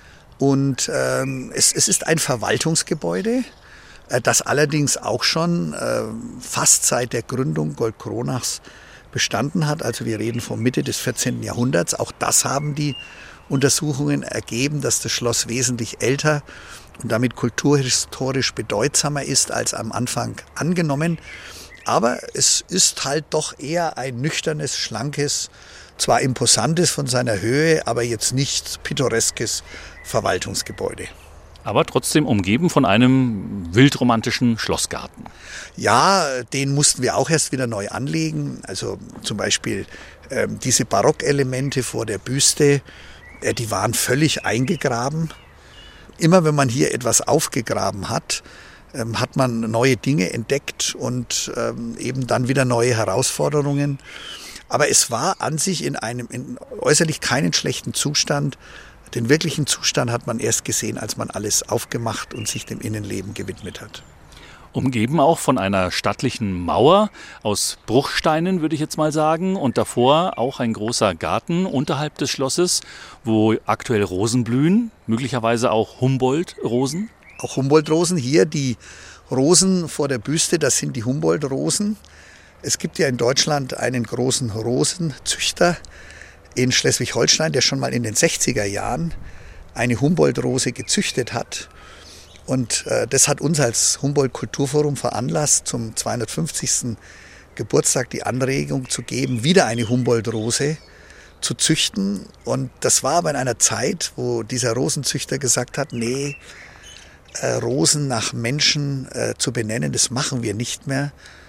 Und ähm, es, es ist ein Verwaltungsgebäude, äh, das allerdings auch schon äh, fast seit der Gründung Goldkronachs bestanden hat. Also wir reden von Mitte des vierzehnten Jahrhunderts. Auch das haben die Untersuchungen ergeben, dass das Schloss wesentlich älter und damit kulturhistorisch bedeutsamer ist als am Anfang angenommen. Aber es ist halt doch eher ein nüchternes, schlankes, zwar imposantes von seiner Höhe, aber jetzt nicht pittoreskes Verwaltungsgebäude. Aber trotzdem umgeben von einem wildromantischen Schlossgarten. Ja, den mussten wir auch erst wieder neu anlegen. Also zum Beispiel äh, diese Barockelemente vor der Büste, äh, die waren völlig eingegraben. Immer wenn man hier etwas aufgegraben hat, ähm, hat man neue Dinge entdeckt und ähm, eben dann wieder neue Herausforderungen. Aber es war an sich in einem in äußerlich keinen schlechten Zustand. Den wirklichen Zustand hat man erst gesehen, als man alles aufgemacht und sich dem Innenleben gewidmet hat. Umgeben auch von einer stattlichen Mauer aus Bruchsteinen, würde ich jetzt mal sagen. Und davor auch ein großer Garten unterhalb des Schlosses, wo aktuell Rosen blühen, möglicherweise auch Humboldt-Rosen. Auch Humboldt-Rosen. Hier die Rosen vor der Büste, das sind die Humboldt-Rosen. Es gibt ja in Deutschland einen großen Rosenzüchter in Schleswig-Holstein, der schon mal in den sechziger Jahren eine Humboldt-Rose gezüchtet hat. Und äh, das hat uns als Humboldt-Kulturforum veranlasst, zum zweihundertfünfzigsten Geburtstag die Anregung zu geben, wieder eine Humboldt-Rose zu züchten. Und das war aber in einer Zeit, wo dieser Rosenzüchter gesagt hat, nee, äh, Rosen nach Menschen äh, zu benennen, das machen wir nicht mehr.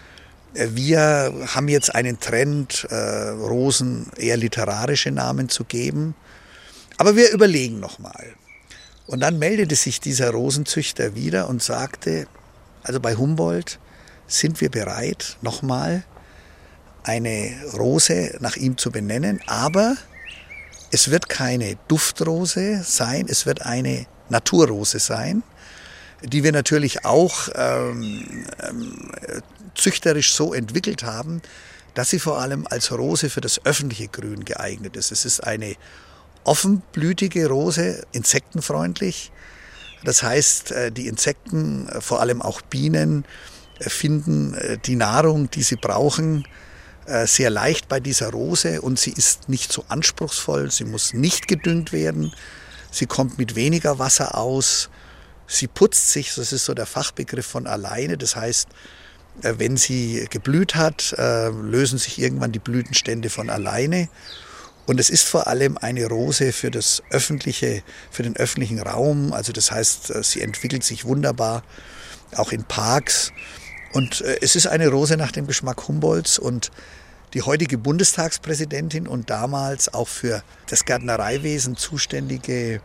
Wir haben jetzt einen Trend, äh, Rosen eher literarische Namen zu geben. Aber wir überlegen nochmal. Und dann meldete sich dieser Rosenzüchter wieder und sagte, also bei Humboldt sind wir bereit, nochmal eine Rose nach ihm zu benennen. Aber es wird keine Duftrose sein, es wird eine Naturrose sein, die wir natürlich auch ähm, ähm, züchterisch so entwickelt haben, dass sie vor allem als Rose für das öffentliche Grün geeignet ist. Es ist eine offenblütige Rose, insektenfreundlich. Das heißt, die Insekten, vor allem auch Bienen, finden die Nahrung, die sie brauchen, äh, sehr leicht bei dieser Rose und sie ist nicht so anspruchsvoll, sie muss nicht gedüngt werden, sie kommt mit weniger Wasser aus, sie putzt sich, das ist so der Fachbegriff, von alleine, das heißt, äh, wenn sie geblüht hat, äh, lösen sich irgendwann die Blütenstände von alleine. Und es ist vor allem eine Rose für das öffentliche, für den öffentlichen Raum. Also das heißt, sie entwickelt sich wunderbar, auch in Parks. Und es ist eine Rose nach dem Geschmack Humboldts. Und die heutige Bundestagspräsidentin und damals auch für das Gärtnereiwesen zuständige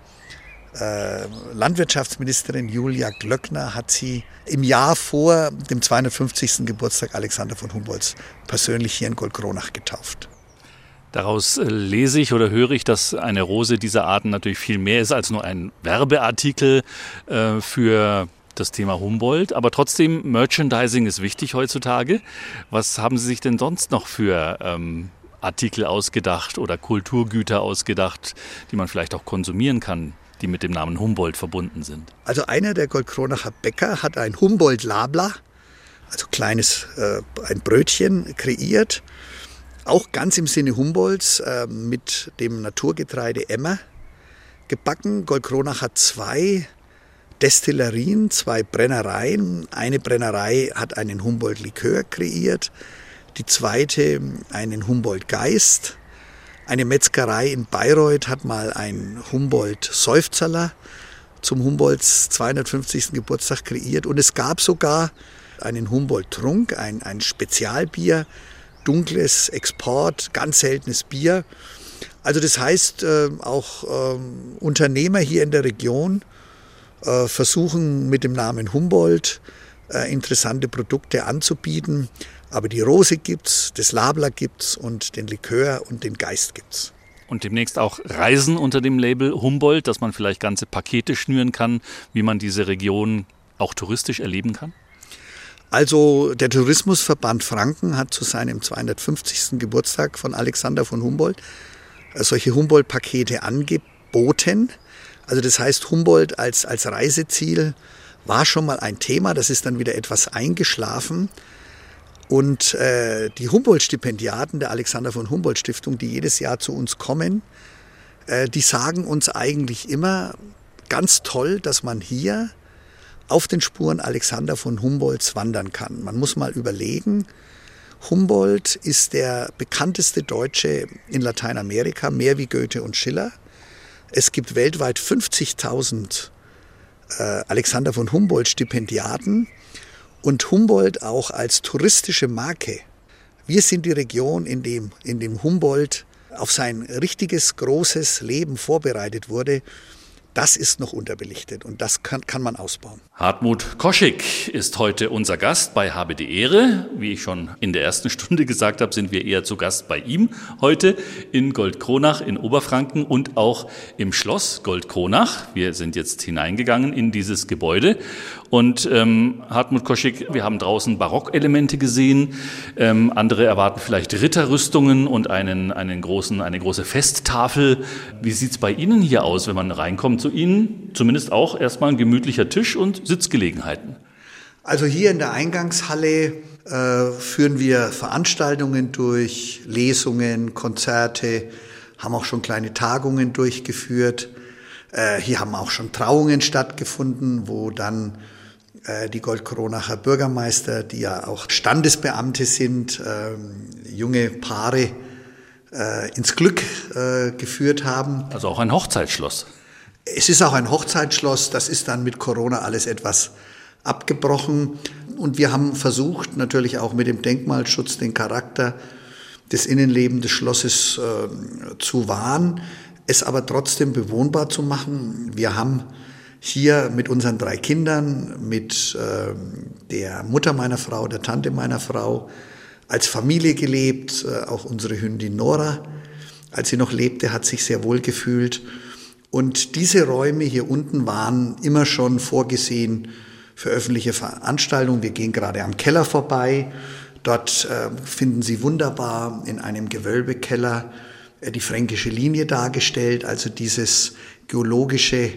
äh, Landwirtschaftsministerin Julia Glöckner hat sie im Jahr vor dem zweihundertfünfzigsten Geburtstag Alexander von Humboldts persönlich hier in Goldkronach getauft. Daraus lese ich oder höre ich, dass eine Rose dieser Arten natürlich viel mehr ist als nur ein Werbeartikel äh, für das Thema Humboldt. Aber trotzdem, Merchandising ist wichtig heutzutage. Was haben Sie sich denn sonst noch für ähm, Artikel ausgedacht oder Kulturgüter ausgedacht, die man vielleicht auch konsumieren kann, die mit dem Namen Humboldt verbunden sind? Also einer der Goldkronacher Bäcker hat ein Humboldt-Labla, also kleines äh, ein Brötchen kreiert. Auch ganz im Sinne Humboldts äh, mit dem Naturgetreide Emmer gebacken. Goldkronach hat zwei Destillerien, zwei Brennereien. Eine Brennerei hat einen Humboldt-Likör kreiert, die zweite einen Humboldt-Geist. Eine Metzgerei in Bayreuth hat mal einen Humboldt-Seufzerler zum Humboldts zweihundertfünfzigsten Geburtstag kreiert. Und es gab sogar einen Humboldt-Trunk, ein, ein Spezialbier, dunkles Export, ganz seltenes Bier. Also das heißt, äh, auch äh, Unternehmer hier in der Region äh, versuchen mit dem Namen Humboldt äh, interessante Produkte anzubieten. Aber die Rose gibt's, das Labla gibt's und den Likör und den Geist gibt's. Und demnächst auch Reisen unter dem Label Humboldt, dass man vielleicht ganze Pakete schnüren kann, wie man diese Region auch touristisch erleben kann? Also der Tourismusverband Franken hat zu seinem zweihundertfünfzigsten Geburtstag von Alexander von Humboldt solche Humboldt-Pakete angeboten. Also das heißt, Humboldt als, als Reiseziel war schon mal ein Thema, das ist dann wieder etwas eingeschlafen. Und äh, die Humboldt-Stipendiaten der Alexander von Humboldt-Stiftung, die jedes Jahr zu uns kommen, äh, die sagen uns eigentlich immer, ganz toll, dass man hier auf den Spuren Alexander von Humboldts wandern kann. Man muss mal überlegen, Humboldt ist der bekannteste Deutsche in Lateinamerika, mehr wie Goethe und Schiller. Es gibt weltweit fünfzigtausend äh, Alexander von Humboldt-Stipendiaten und Humboldt auch als touristische Marke. Wir sind die Region, in dem, in dem Humboldt auf sein richtiges, großes Leben vorbereitet wurde. Das ist noch unterbelichtet und das kann, kann man ausbauen. Hartmut Koschig ist heute unser Gast bei Habe die Ehre. Wie ich schon in der ersten Stunde gesagt habe, sind wir eher zu Gast bei ihm heute in Goldkronach in Oberfranken und auch im Schloss Goldkronach. Wir sind jetzt hineingegangen in dieses Gebäude und ähm, Hartmut Koschig, wir haben draußen Barockelemente gesehen. Ähm, andere erwarten vielleicht Ritterrüstungen und einen, einen großen, eine große Festtafel. Wie sieht's bei Ihnen hier aus, wenn man reinkommt? Zu Ihnen zumindest auch erstmal ein gemütlicher Tisch und Sitzgelegenheiten. Also hier in der Eingangshalle äh, führen wir Veranstaltungen durch, Lesungen, Konzerte, haben auch schon kleine Tagungen durchgeführt. Äh, hier haben auch schon Trauungen stattgefunden, wo dann äh, die Goldkronacher Bürgermeister, die ja auch Standesbeamte sind, äh, junge Paare äh, ins Glück äh, geführt haben. Also auch ein Hochzeitsschloss. Es ist auch ein Hochzeitsschloss, das ist dann mit Corona alles etwas abgebrochen. Und wir haben versucht, natürlich auch mit dem Denkmalschutz den Charakter des Innenlebens des Schlosses äh, zu wahren, es aber trotzdem bewohnbar zu machen. Wir haben hier mit unseren drei Kindern, mit äh, der Mutter meiner Frau, der Tante meiner Frau, als Familie gelebt. Äh, auch unsere Hündin Nora, als sie noch lebte, hat sich sehr wohl gefühlt. Und diese Räume hier unten waren immer schon vorgesehen für öffentliche Veranstaltungen. Wir gehen gerade am Keller vorbei. Dort äh, finden Sie wunderbar in einem Gewölbekeller äh, die fränkische Linie dargestellt. Also dieses geologische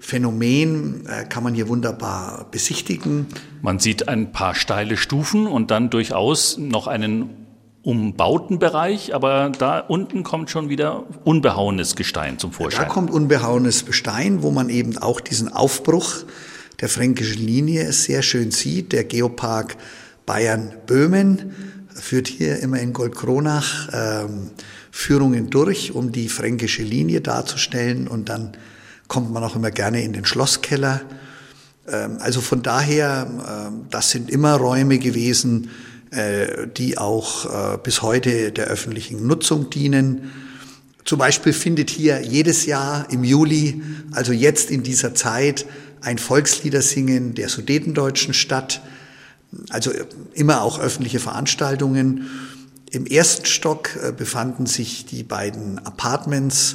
Phänomen äh, kann man hier wunderbar besichtigen. Man sieht ein paar steile Stufen und dann durchaus noch einen umbauten Bereich, aber da unten kommt schon wieder unbehauenes Gestein zum Vorschein. Da kommt unbehauenes Gestein, wo man eben auch diesen Aufbruch der fränkischen Linie sehr schön sieht. Der Geopark Bayern-Böhmen führt hier immer in Goldkronach ähm, Führungen durch, um die fränkische Linie darzustellen, und dann kommt man auch immer gerne in den Schlosskeller. Ähm, also von daher, äh, das sind immer Räume gewesen, äh, die auch äh, bis heute der öffentlichen Nutzung dienen. Zum Beispiel findet hier jedes Jahr im Juli, also jetzt in dieser Zeit, ein Volksliedersingen der Sudetendeutschen statt. Also immer auch öffentliche Veranstaltungen. Im ersten Stock äh, befanden sich die beiden Apartments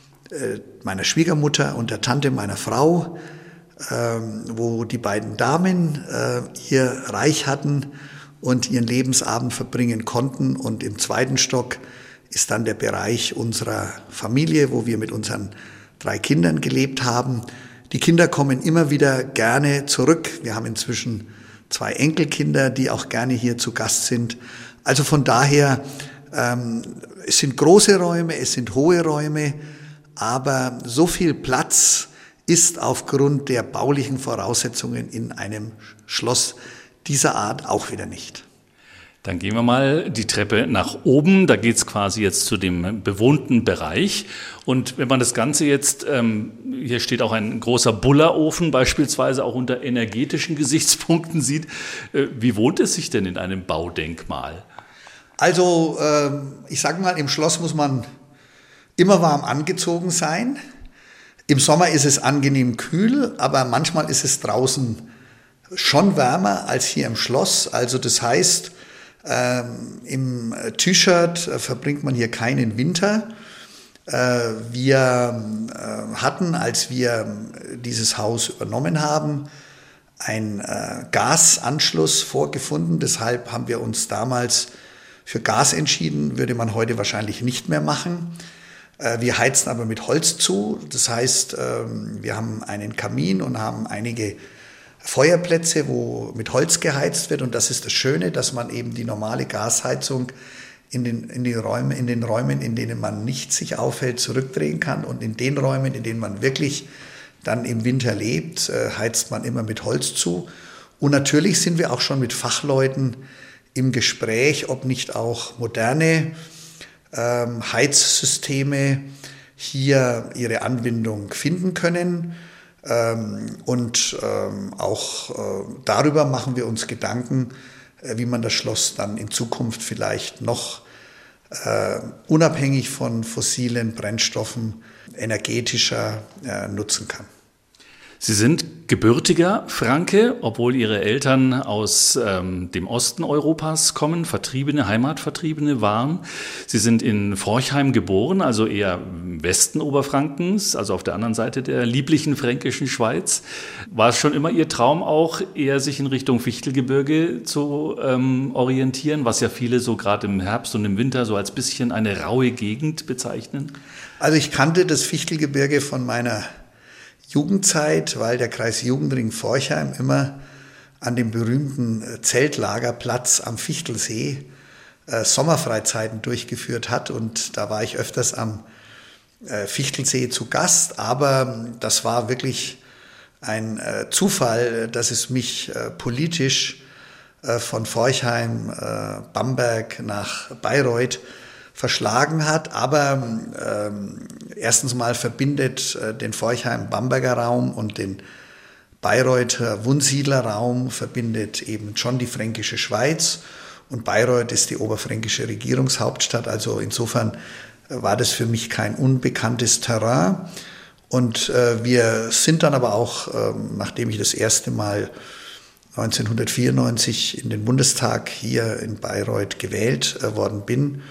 äh, meiner Schwiegermutter und der Tante meiner Frau, äh, wo die beiden Damen äh, ihr Reich hatten und ihren Lebensabend verbringen konnten. Und im zweiten Stock ist dann der Bereich unserer Familie, wo wir mit unseren drei Kindern gelebt haben. Die Kinder kommen immer wieder gerne zurück. Wir haben inzwischen zwei Enkelkinder, die auch gerne hier zu Gast sind. Also von daher, ähm, es sind große Räume, es sind hohe Räume, aber so viel Platz ist aufgrund der baulichen Voraussetzungen in einem Schloss dieser Art auch wieder nicht. Dann gehen wir mal die Treppe nach oben. Da geht es quasi jetzt zu dem bewohnten Bereich. Und wenn man das Ganze jetzt, ähm, hier steht auch ein großer Bullerofen, beispielsweise auch unter energetischen Gesichtspunkten sieht, äh, wie wohnt es sich denn in einem Baudenkmal? Also äh, ich sage mal, im Schloss muss man immer warm angezogen sein. Im Sommer ist es angenehm kühl, aber manchmal ist es draußen schon wärmer als hier im Schloss. Also das heißt, Ähm, im T-Shirt äh, verbringt man hier keinen Winter. Äh, wir äh, hatten, als wir dieses Haus übernommen haben, einen äh, Gasanschluss vorgefunden. Deshalb haben wir uns damals für Gas entschieden, würde man heute wahrscheinlich nicht mehr machen. Äh, wir heizen aber mit Holz zu. Das heißt, äh, wir haben einen Kamin und haben einige Feuerplätze, wo mit Holz geheizt wird, und das ist das Schöne, dass man eben die normale Gasheizung in den, in die Räume, in den Räumen, in denen man nicht sich aufhält, zurückdrehen kann, und in den Räumen, in denen man wirklich dann im Winter lebt, heizt man immer mit Holz zu. Und natürlich sind wir auch schon mit Fachleuten im Gespräch, ob nicht auch moderne ähm, Heizsysteme hier ihre Anwendung finden können. Ähm, und ähm, auch äh, darüber machen wir uns Gedanken, äh, wie man das Schloss dann in Zukunft vielleicht noch äh, unabhängig von fossilen Brennstoffen energetischer äh, nutzen kann. Sie sind gebürtiger Franke, obwohl Ihre Eltern aus ähm, dem Osten Europas kommen, Vertriebene, Heimatvertriebene waren. Sie sind in Forchheim geboren, also eher im Westen Oberfrankens, also auf der anderen Seite der lieblichen fränkischen Schweiz. War es schon immer Ihr Traum auch, eher sich in Richtung Fichtelgebirge zu ähm, orientieren, was ja viele so gerade im Herbst und im Winter so als bisschen eine raue Gegend bezeichnen? Also ich kannte das Fichtelgebirge von meiner Jugendzeit, weil der Kreis Jugendring Forchheim immer an dem berühmten Zeltlagerplatz am Fichtelsee äh, Sommerfreizeiten durchgeführt hat, und da war ich öfters am äh, Fichtelsee zu Gast, aber das war wirklich ein äh, Zufall, dass es mich äh, politisch äh, von Forchheim, äh, Bamberg nach Bayreuth verschlagen hat, aber ähm, erstens mal verbindet äh, den Forchheim-Bamberger Raum und den Bayreuther Wunsiedler Raum verbindet eben schon die fränkische Schweiz, und Bayreuth ist die oberfränkische Regierungshauptstadt, also insofern äh, war das für mich kein unbekanntes Terrain, und äh, wir sind dann aber auch, äh, nachdem ich das erste Mal neunzehnhundertvierundneunzig in den Bundestag hier in Bayreuth gewählt äh, worden bin,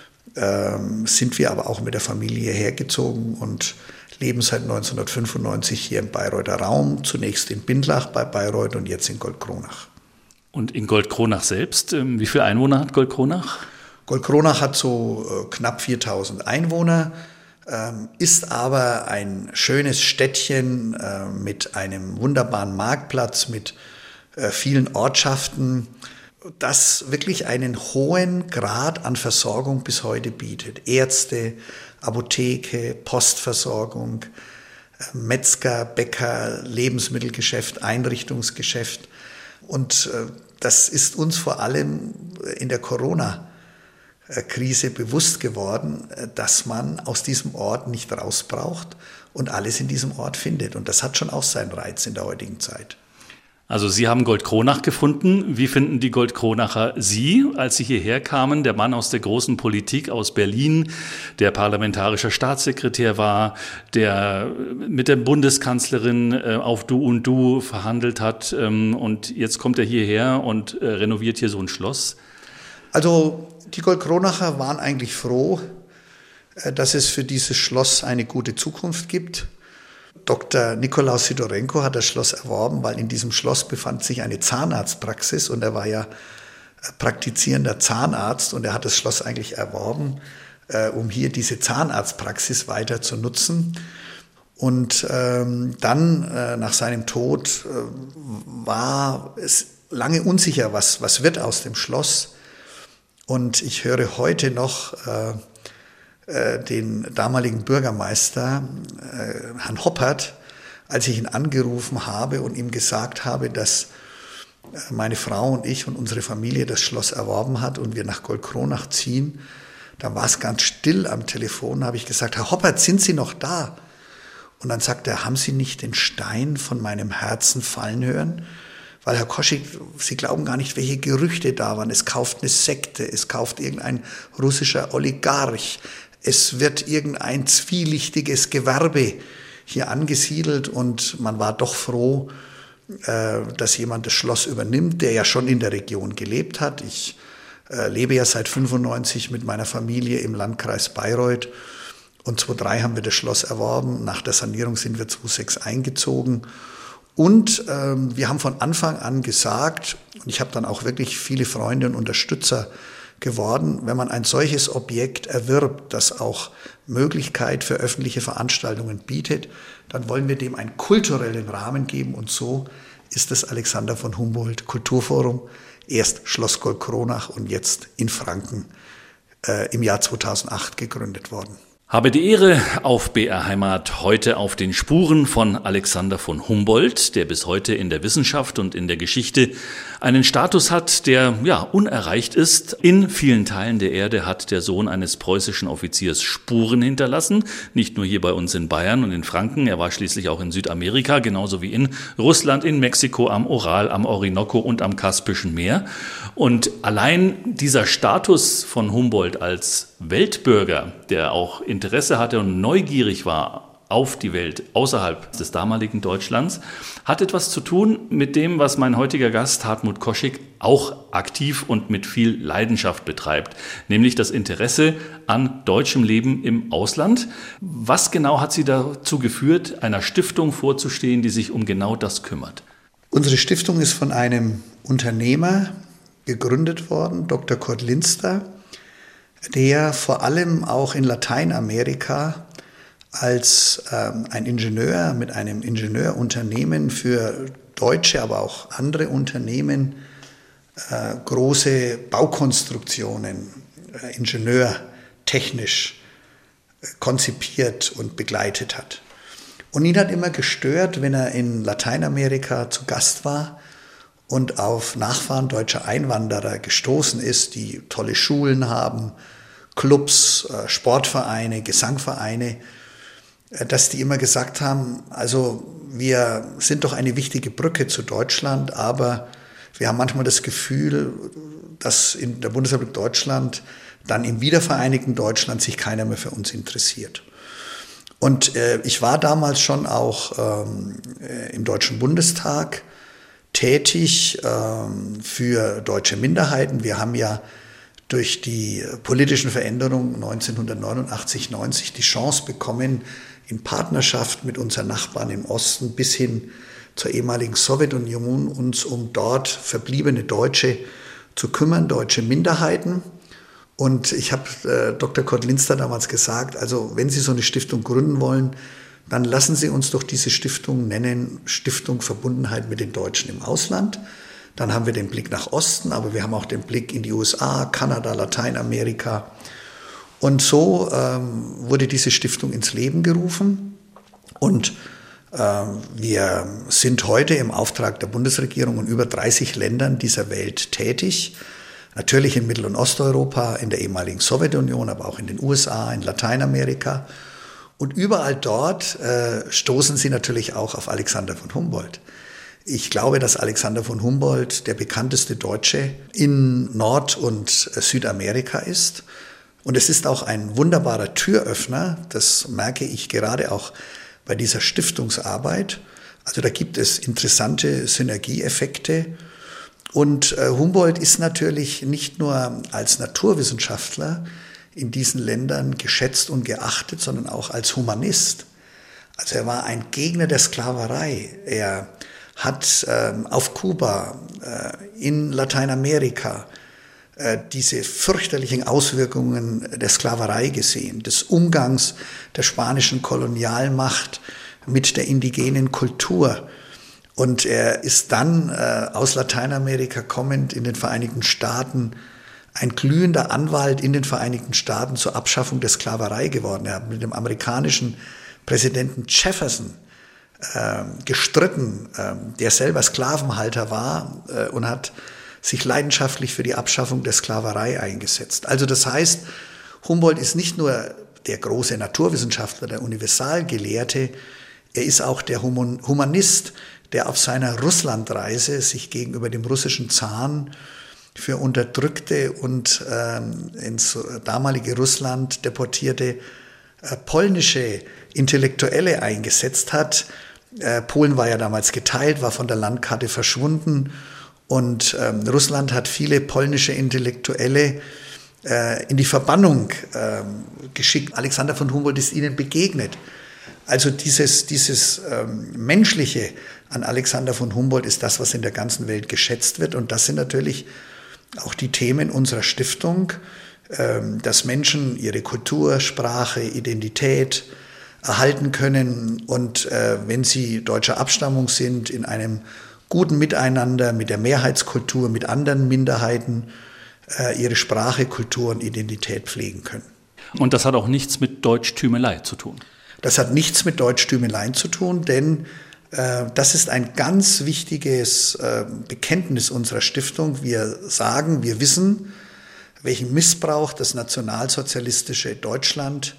Ähm, sind wir aber auch mit der Familie hergezogen und leben seit neunzehnhundertfünfundneunzig hier im Bayreuther Raum, zunächst in Bindlach bei Bayreuth und jetzt in Goldkronach. Und in Goldkronach selbst, wie viele Einwohner hat Goldkronach? Goldkronach hat so äh, knapp viertausend Einwohner, ähm, ist aber ein schönes Städtchen äh, mit einem wunderbaren Marktplatz, mit äh, vielen Ortschaften, das wirklich einen hohen Grad an Versorgung bis heute bietet. Ärzte, Apotheke, Postversorgung, Metzger, Bäcker, Lebensmittelgeschäft, Einrichtungsgeschäft. Und das ist uns vor allem in der Corona-Krise bewusst geworden, dass man aus diesem Ort nicht raus braucht und alles in diesem Ort findet. Und das hat schon auch seinen Reiz in der heutigen Zeit. Also Sie haben Goldkronach gefunden. Wie finden die Goldkronacher Sie, als Sie hierher kamen? Der Mann aus der großen Politik aus Berlin, der parlamentarischer Staatssekretär war, der mit der Bundeskanzlerin auf Du und Du verhandelt hat. Und jetzt kommt er hierher und renoviert hier so ein Schloss. Also die Goldkronacher waren eigentlich froh, dass es für dieses Schloss eine gute Zukunft gibt. Doktor Nikolaus Sidorenko hat das Schloss erworben, weil in diesem Schloss befand sich eine Zahnarztpraxis und er war ja praktizierender Zahnarzt und er hat das Schloss eigentlich erworben, äh, um hier diese Zahnarztpraxis weiter zu nutzen. Und ähm, dann, äh, nach seinem Tod, äh, war es lange unsicher, was, was wird aus dem Schloss. Und ich höre heute noch äh, den damaligen Bürgermeister, äh, Herrn Hoppert, als ich ihn angerufen habe und ihm gesagt habe, dass meine Frau und ich und unsere Familie das Schloss erworben hat und wir nach Goldkronach ziehen. Da war es ganz still am Telefon, da habe ich gesagt, Herr Hoppert, sind Sie noch da? Und dann sagt er, haben Sie nicht den Stein von meinem Herzen fallen hören? Weil, Herr Koschik, Sie glauben gar nicht, welche Gerüchte da waren. Es kauft eine Sekte, es kauft irgendein russischer Oligarch, es wird irgendein zwielichtiges Gewerbe hier angesiedelt und man war doch froh, äh, dass jemand das Schloss übernimmt, der ja schon in der Region gelebt hat. Ich äh, lebe ja seit fünfundneunzig mit meiner Familie im Landkreis Bayreuth und zweitausenddrei haben wir das Schloss erworben. Nach der Sanierung sind wir zweitausendsechs eingezogen und äh, wir haben von Anfang an gesagt, und ich habe dann auch wirklich viele Freunde und Unterstützer geworden, wenn man ein solches Objekt erwirbt, das auch Möglichkeit für öffentliche Veranstaltungen bietet, dann wollen wir dem einen kulturellen Rahmen geben und so ist das Alexander von Humboldt Kulturforum, erst Schloss Goldkronach und jetzt in Franken äh, im Jahr zweitausendacht gegründet worden. Habe die Ehre, auf B R Heimat heute auf den Spuren von Alexander von Humboldt, der bis heute in der Wissenschaft und in der Geschichte einen Status hat, der ja unerreicht ist. In vielen Teilen der Erde hat der Sohn eines preußischen Offiziers Spuren hinterlassen, nicht nur hier bei uns in Bayern und in Franken, er war schließlich auch in Südamerika, genauso wie in Russland, in Mexiko, am Ural, am Orinoco und am Kaspischen Meer. Und allein dieser Status von Humboldt als Weltbürger, der auch Interesse hatte und neugierig war auf die Welt außerhalb des damaligen Deutschlands, hat etwas zu tun mit dem, was mein heutiger Gast Hartmut Koschik auch aktiv und mit viel Leidenschaft betreibt, nämlich das Interesse an deutschem Leben im Ausland. Was genau hat Sie dazu geführt, einer Stiftung vorzustehen, die sich um genau das kümmert? Unsere Stiftung ist von einem Unternehmer gegründet worden, Doktor Kurt Linster, der vor allem auch in Lateinamerika als ähm, ein Ingenieur mit einem Ingenieurunternehmen für deutsche, aber auch andere Unternehmen äh, große Baukonstruktionen äh, ingenieurtechnisch äh, konzipiert und begleitet hat. Und ihn hat immer gestört, wenn er in Lateinamerika zu Gast war und auf Nachfahren deutscher Einwanderer gestoßen ist, die tolle Schulen haben, Clubs, Sportvereine, Gesangvereine, dass die immer gesagt haben, also wir sind doch eine wichtige Brücke zu Deutschland, aber wir haben manchmal das Gefühl, dass in der Bundesrepublik Deutschland dann im wiedervereinigten Deutschland sich keiner mehr für uns interessiert. Und äh, ich war damals schon auch ähm, im Deutschen Bundestag tätig ähm, für deutsche Minderheiten. Wir haben ja durch die politischen Veränderungen neunzehnhundertneunundachtzig, neunzig die Chance bekommen, in Partnerschaft mit unseren Nachbarn im Osten bis hin zur ehemaligen Sowjetunion uns um dort verbliebene Deutsche zu kümmern, deutsche Minderheiten. Und ich habe äh, Doktor Kurt Linster damals gesagt, also wenn Sie so eine Stiftung gründen wollen, dann lassen Sie uns doch diese Stiftung nennen, Stiftung Verbundenheit mit den Deutschen im Ausland. Dann haben wir den Blick nach Osten, aber wir haben auch den Blick in die U S A, Kanada, Lateinamerika. Und so ähm, wurde diese Stiftung ins Leben gerufen. Und ähm, wir sind heute im Auftrag der Bundesregierung in über dreißig Ländern dieser Welt tätig. Natürlich in Mittel- und Osteuropa, in der ehemaligen Sowjetunion, aber auch in den U S A, in Lateinamerika. Und überall dort äh, stoßen Sie natürlich auch auf Alexander von Humboldt. Ich glaube, dass Alexander von Humboldt der bekannteste Deutsche in Nord- und Südamerika ist. Und es ist auch ein wunderbarer Türöffner, das merke ich gerade auch bei dieser Stiftungsarbeit. Also da gibt es interessante Synergieeffekte. Und äh, Humboldt ist natürlich nicht nur als Naturwissenschaftler in diesen Ländern geschätzt und geachtet, sondern auch als Humanist. Also er war ein Gegner der Sklaverei. Er hat ähm, auf Kuba, äh, in Lateinamerika äh, diese fürchterlichen Auswirkungen der Sklaverei gesehen, des Umgangs der spanischen Kolonialmacht mit der indigenen Kultur. Und er ist dann äh, aus Lateinamerika kommend in den Vereinigten Staaten ein glühender Anwalt in den Vereinigten Staaten zur Abschaffung der Sklaverei geworden. Er hat mit dem amerikanischen Präsidenten Jefferson äh, gestritten, äh, der selber Sklavenhalter war äh, und hat sich leidenschaftlich für die Abschaffung der Sklaverei eingesetzt. Also das heißt, Humboldt ist nicht nur der große Naturwissenschaftler, der Universalgelehrte, er ist auch der Humanist, der auf seiner Russlandreise sich gegenüber dem russischen Zaren für unterdrückte und ähm, ins damalige Russland deportierte äh, polnische Intellektuelle eingesetzt hat. Äh, Polen war ja damals geteilt, war von der Landkarte verschwunden und ähm, Russland hat viele polnische Intellektuelle äh, in die Verbannung äh, geschickt. Alexander von Humboldt ist ihnen begegnet. Also dieses, dieses ähm, Menschliche an Alexander von Humboldt ist das, was in der ganzen Welt geschätzt wird. Und das sind natürlich auch die Themen unserer Stiftung, ähm, dass Menschen ihre Kultur, Sprache, Identität erhalten können und äh, wenn sie deutscher Abstammung sind, in einem guten Miteinander mit der Mehrheitskultur, mit anderen Minderheiten äh, ihre Sprache, Kultur und Identität pflegen können. Und das hat auch nichts mit Deutschtümelei zu tun? Das hat nichts mit Deutschtümeleien zu tun, denn äh, das ist ein ganz wichtiges äh, Bekenntnis unserer Stiftung. Wir sagen, wir wissen, welchen Missbrauch das nationalsozialistische Deutschland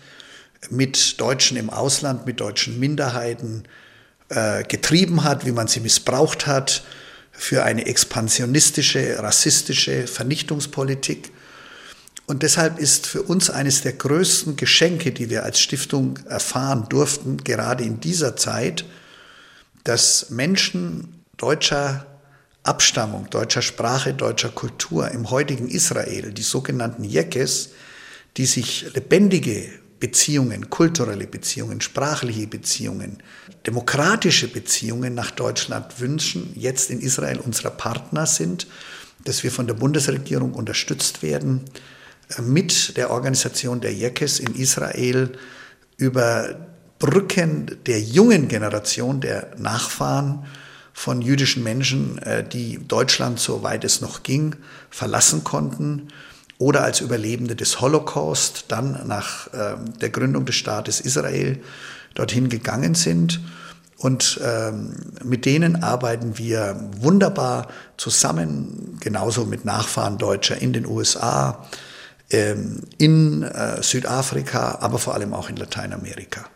mit Deutschen im Ausland, mit deutschen Minderheiten äh, getrieben hat, wie man sie missbraucht hat für eine expansionistische, rassistische Vernichtungspolitik. Und deshalb ist für uns eines der größten Geschenke, die wir als Stiftung erfahren durften, gerade in dieser Zeit, dass Menschen deutscher Abstammung, deutscher Sprache, deutscher Kultur im heutigen Israel, die sogenannten Jekes, die sich lebendige Beziehungen, kulturelle Beziehungen, sprachliche Beziehungen, demokratische Beziehungen nach Deutschland wünschen, jetzt in Israel unserer Partner sind, dass wir von der Bundesregierung unterstützt werden, mit der Organisation der Jekes in Israel über Brücken der jungen Generation, der Nachfahren von jüdischen Menschen, die Deutschland, soweit es noch ging, verlassen konnten, oder als Überlebende des Holocaust dann nach äh, der Gründung des Staates Israel dorthin gegangen sind. Und ähm, mit denen arbeiten wir wunderbar zusammen, genauso mit Nachfahren Deutscher in den U S A, ähm, in äh, Südafrika, aber vor allem auch in Lateinamerika.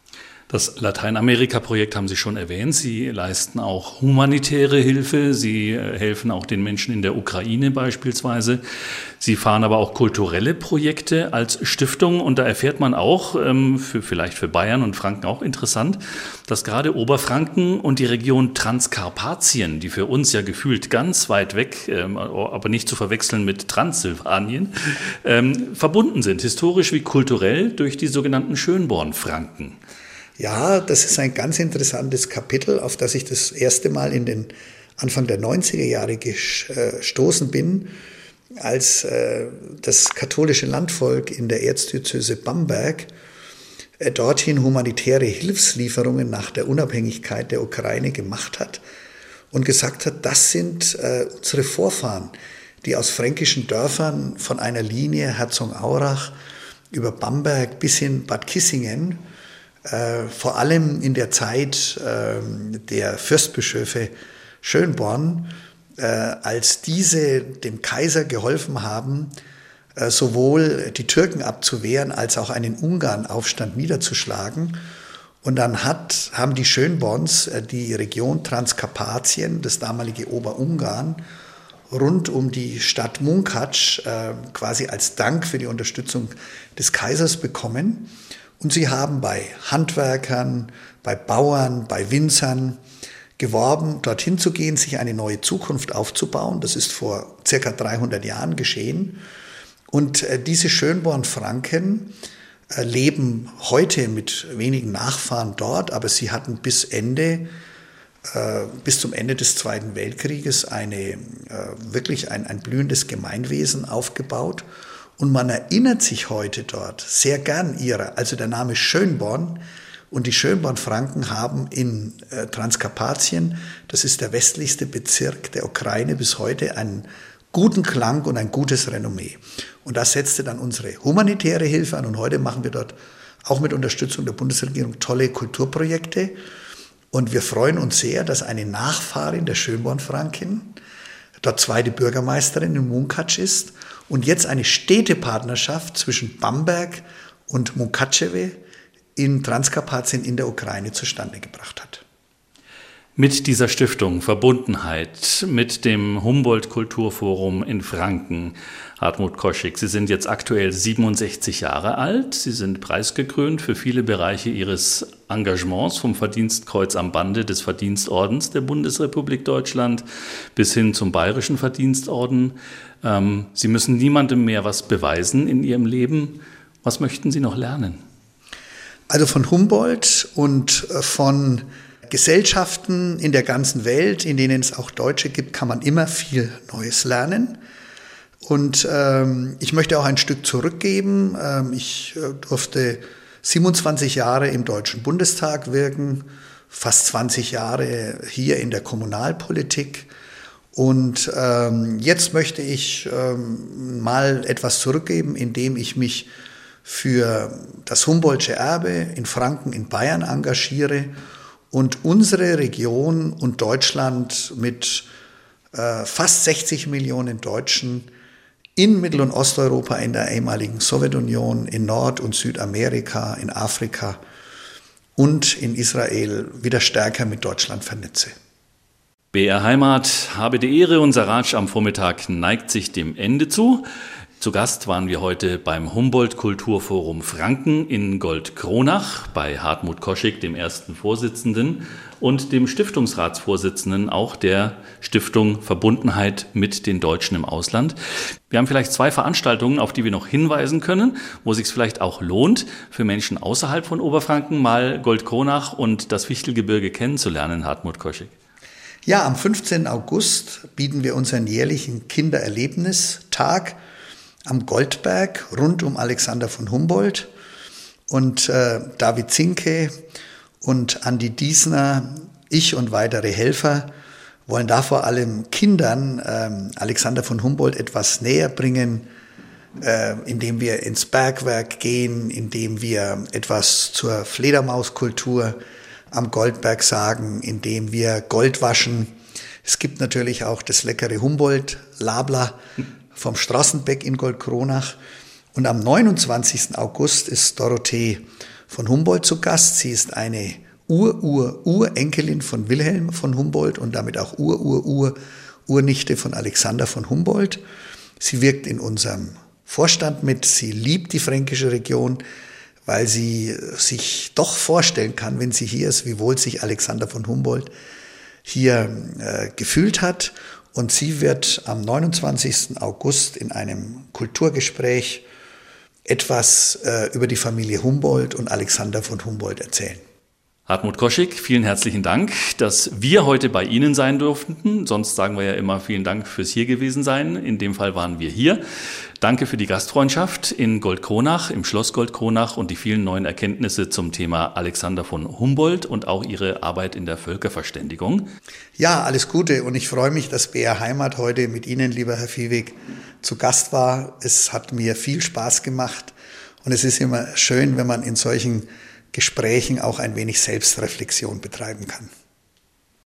Das Lateinamerika-Projekt haben Sie schon erwähnt. Sie leisten auch humanitäre Hilfe. Sie helfen auch den Menschen in der Ukraine beispielsweise. Sie fahren aber auch kulturelle Projekte als Stiftung. Und da erfährt man auch, für, vielleicht für Bayern und Franken auch interessant, dass gerade Oberfranken und die Region Transkarpatien, die für uns ja gefühlt ganz weit weg, aber nicht zu verwechseln mit Transsilvanien, verbunden sind, historisch wie kulturell, durch die sogenannten Schönborn-Franken. Ja, das ist ein ganz interessantes Kapitel, auf das ich das erste Mal in den Anfang der neunziger Jahre gestoßen bin, als äh, das katholische Landvolk in der Erzdiözese Bamberg äh, dorthin humanitäre Hilfslieferungen nach der Unabhängigkeit der Ukraine gemacht hat. und gesagt hat, das sind äh, unsere Vorfahren, die aus fränkischen Dörfern von einer Linie Herzogenaurach über Bamberg bis hin Bad Kissingen, äh, vor allem in der Zeit äh, der Fürstbischöfe Schönborn, äh, als diese dem Kaiser geholfen haben, äh, sowohl die Türken abzuwehren, als auch einen Ungarnaufstand niederzuschlagen. Und dann hat, haben die Schönborns äh, die Region Transkarpatien, das damalige Oberungarn, rund um die Stadt Munkacs äh, quasi als Dank für die Unterstützung des Kaisers bekommen. Und sie haben bei Handwerkern, bei Bauern, bei Winzern geworben, dorthin zu gehen, sich eine neue Zukunft aufzubauen. Das ist vor circa dreihundert Jahren geschehen. Und äh, diese Schönborn-Franken äh, leben heute mit wenigen Nachfahren dort, aber sie hatten bis Ende bis zum Ende des Zweiten Weltkrieges eine, wirklich ein, ein blühendes Gemeinwesen aufgebaut. Und man erinnert sich heute dort sehr gern ihrer, also der Name Schönborn und die Schönborn-Franken haben in Transkarpatien, das ist der westlichste Bezirk der Ukraine, bis heute einen guten Klang und ein gutes Renommee. Und das setzte dann unsere humanitäre Hilfe an und heute machen wir dort auch mit Unterstützung der Bundesregierung tolle Kulturprojekte. Und wir freuen uns sehr, dass eine Nachfahrin der Schönborn-Franken dort zweite Bürgermeisterin in Munkacs ist und jetzt eine Städtepartnerschaft zwischen Bamberg und Munkaczewo in Transkarpatien in der Ukraine zustande gebracht hat. Mit dieser Stiftung Verbundenheit, mit dem Humboldt-Kulturforum in Franken, Hartmut Koschig, Sie sind jetzt aktuell siebenundsechzig Jahre alt. Sie sind preisgekrönt für viele Bereiche Ihres Engagements, vom Verdienstkreuz am Bande des Verdienstordens der Bundesrepublik Deutschland bis hin zum Bayerischen Verdienstorden. Ähm, Sie müssen niemandem mehr was beweisen in Ihrem Leben. Was möchten Sie noch lernen? Also von Humboldt und von Gesellschaften in der ganzen Welt, in denen es auch Deutsche gibt, kann man immer viel Neues lernen. Und ähm, ich möchte auch ein Stück zurückgeben. Ähm, ich äh, durfte siebenundzwanzig Jahre im Deutschen Bundestag wirken, fast zwanzig Jahre hier in der Kommunalpolitik. Und ähm, jetzt möchte ich ähm, mal etwas zurückgeben, indem ich mich für das Humboldtsche Erbe in Franken, in Bayern engagiere und unsere Region und Deutschland mit äh, fast sechzig Millionen Deutschen in Mittel- und Osteuropa, in der ehemaligen Sowjetunion, in Nord- und Südamerika, in Afrika und in Israel wieder stärker mit Deutschland vernetze. B R Heimat, habe die Ehre, unser Ratsch am Vormittag neigt sich dem Ende zu. Zu Gast waren wir heute beim Humboldt-Kulturforum Franken in Goldkronach bei Hartmut Koschig, dem ersten Vorsitzenden, und dem Stiftungsratsvorsitzenden auch der Stiftung Verbundenheit mit den Deutschen im Ausland. Wir haben vielleicht zwei Veranstaltungen, auf die wir noch hinweisen können, wo es sich vielleicht auch lohnt, für Menschen außerhalb von Oberfranken mal Goldkronach und das Fichtelgebirge kennenzulernen, Hartmut Koschig. Ja, am fünfzehnten August bieten wir unseren jährlichen Kindererlebnistag am Goldberg rund um Alexander von Humboldt. Und äh, David Zinke und Andi Diesner, ich und weitere Helfer wollen da vor allem Kindern ähm, Alexander von Humboldt etwas näher bringen, äh, indem wir ins Bergwerk gehen, indem wir etwas zur Fledermauskultur am Goldberg sagen, indem wir Gold waschen. Es gibt natürlich auch das leckere Humboldt-Labla vom Strassenbeck in Goldkronach. Und am neunundzwanzigsten August ist Dorothee von Humboldt zu Gast. Sie ist eine Ur-Ur-Urenkelin von Wilhelm von Humboldt und damit auch Ur-Ur-Ur-Urnichte von Alexander von Humboldt. Sie wirkt in unserem Vorstand mit. Sie liebt die fränkische Region, weil sie sich doch vorstellen kann, wenn sie hier ist, wie wohl sich Alexander von Humboldt hier äh, gefühlt hat. Und sie wird am neunundzwanzigsten August in einem Kulturgespräch etwas äh, über die Familie Humboldt und Alexander von Humboldt erzählen. Hartmut Koschig, vielen herzlichen Dank, dass wir heute bei Ihnen sein durften. Sonst sagen wir ja immer vielen Dank fürs hier gewesen sein. In dem Fall waren wir hier. Danke für die Gastfreundschaft in Goldkronach, im Schloss Goldkronach und die vielen neuen Erkenntnisse zum Thema Alexander von Humboldt und auch Ihre Arbeit in der Völkerverständigung. Ja, alles Gute und ich freue mich, dass B R Heimat heute mit Ihnen, lieber Herr Viehweg, zu Gast war. Es hat mir viel Spaß gemacht und es ist immer schön, wenn man in solchen Gesprächen auch ein wenig Selbstreflexion betreiben kann.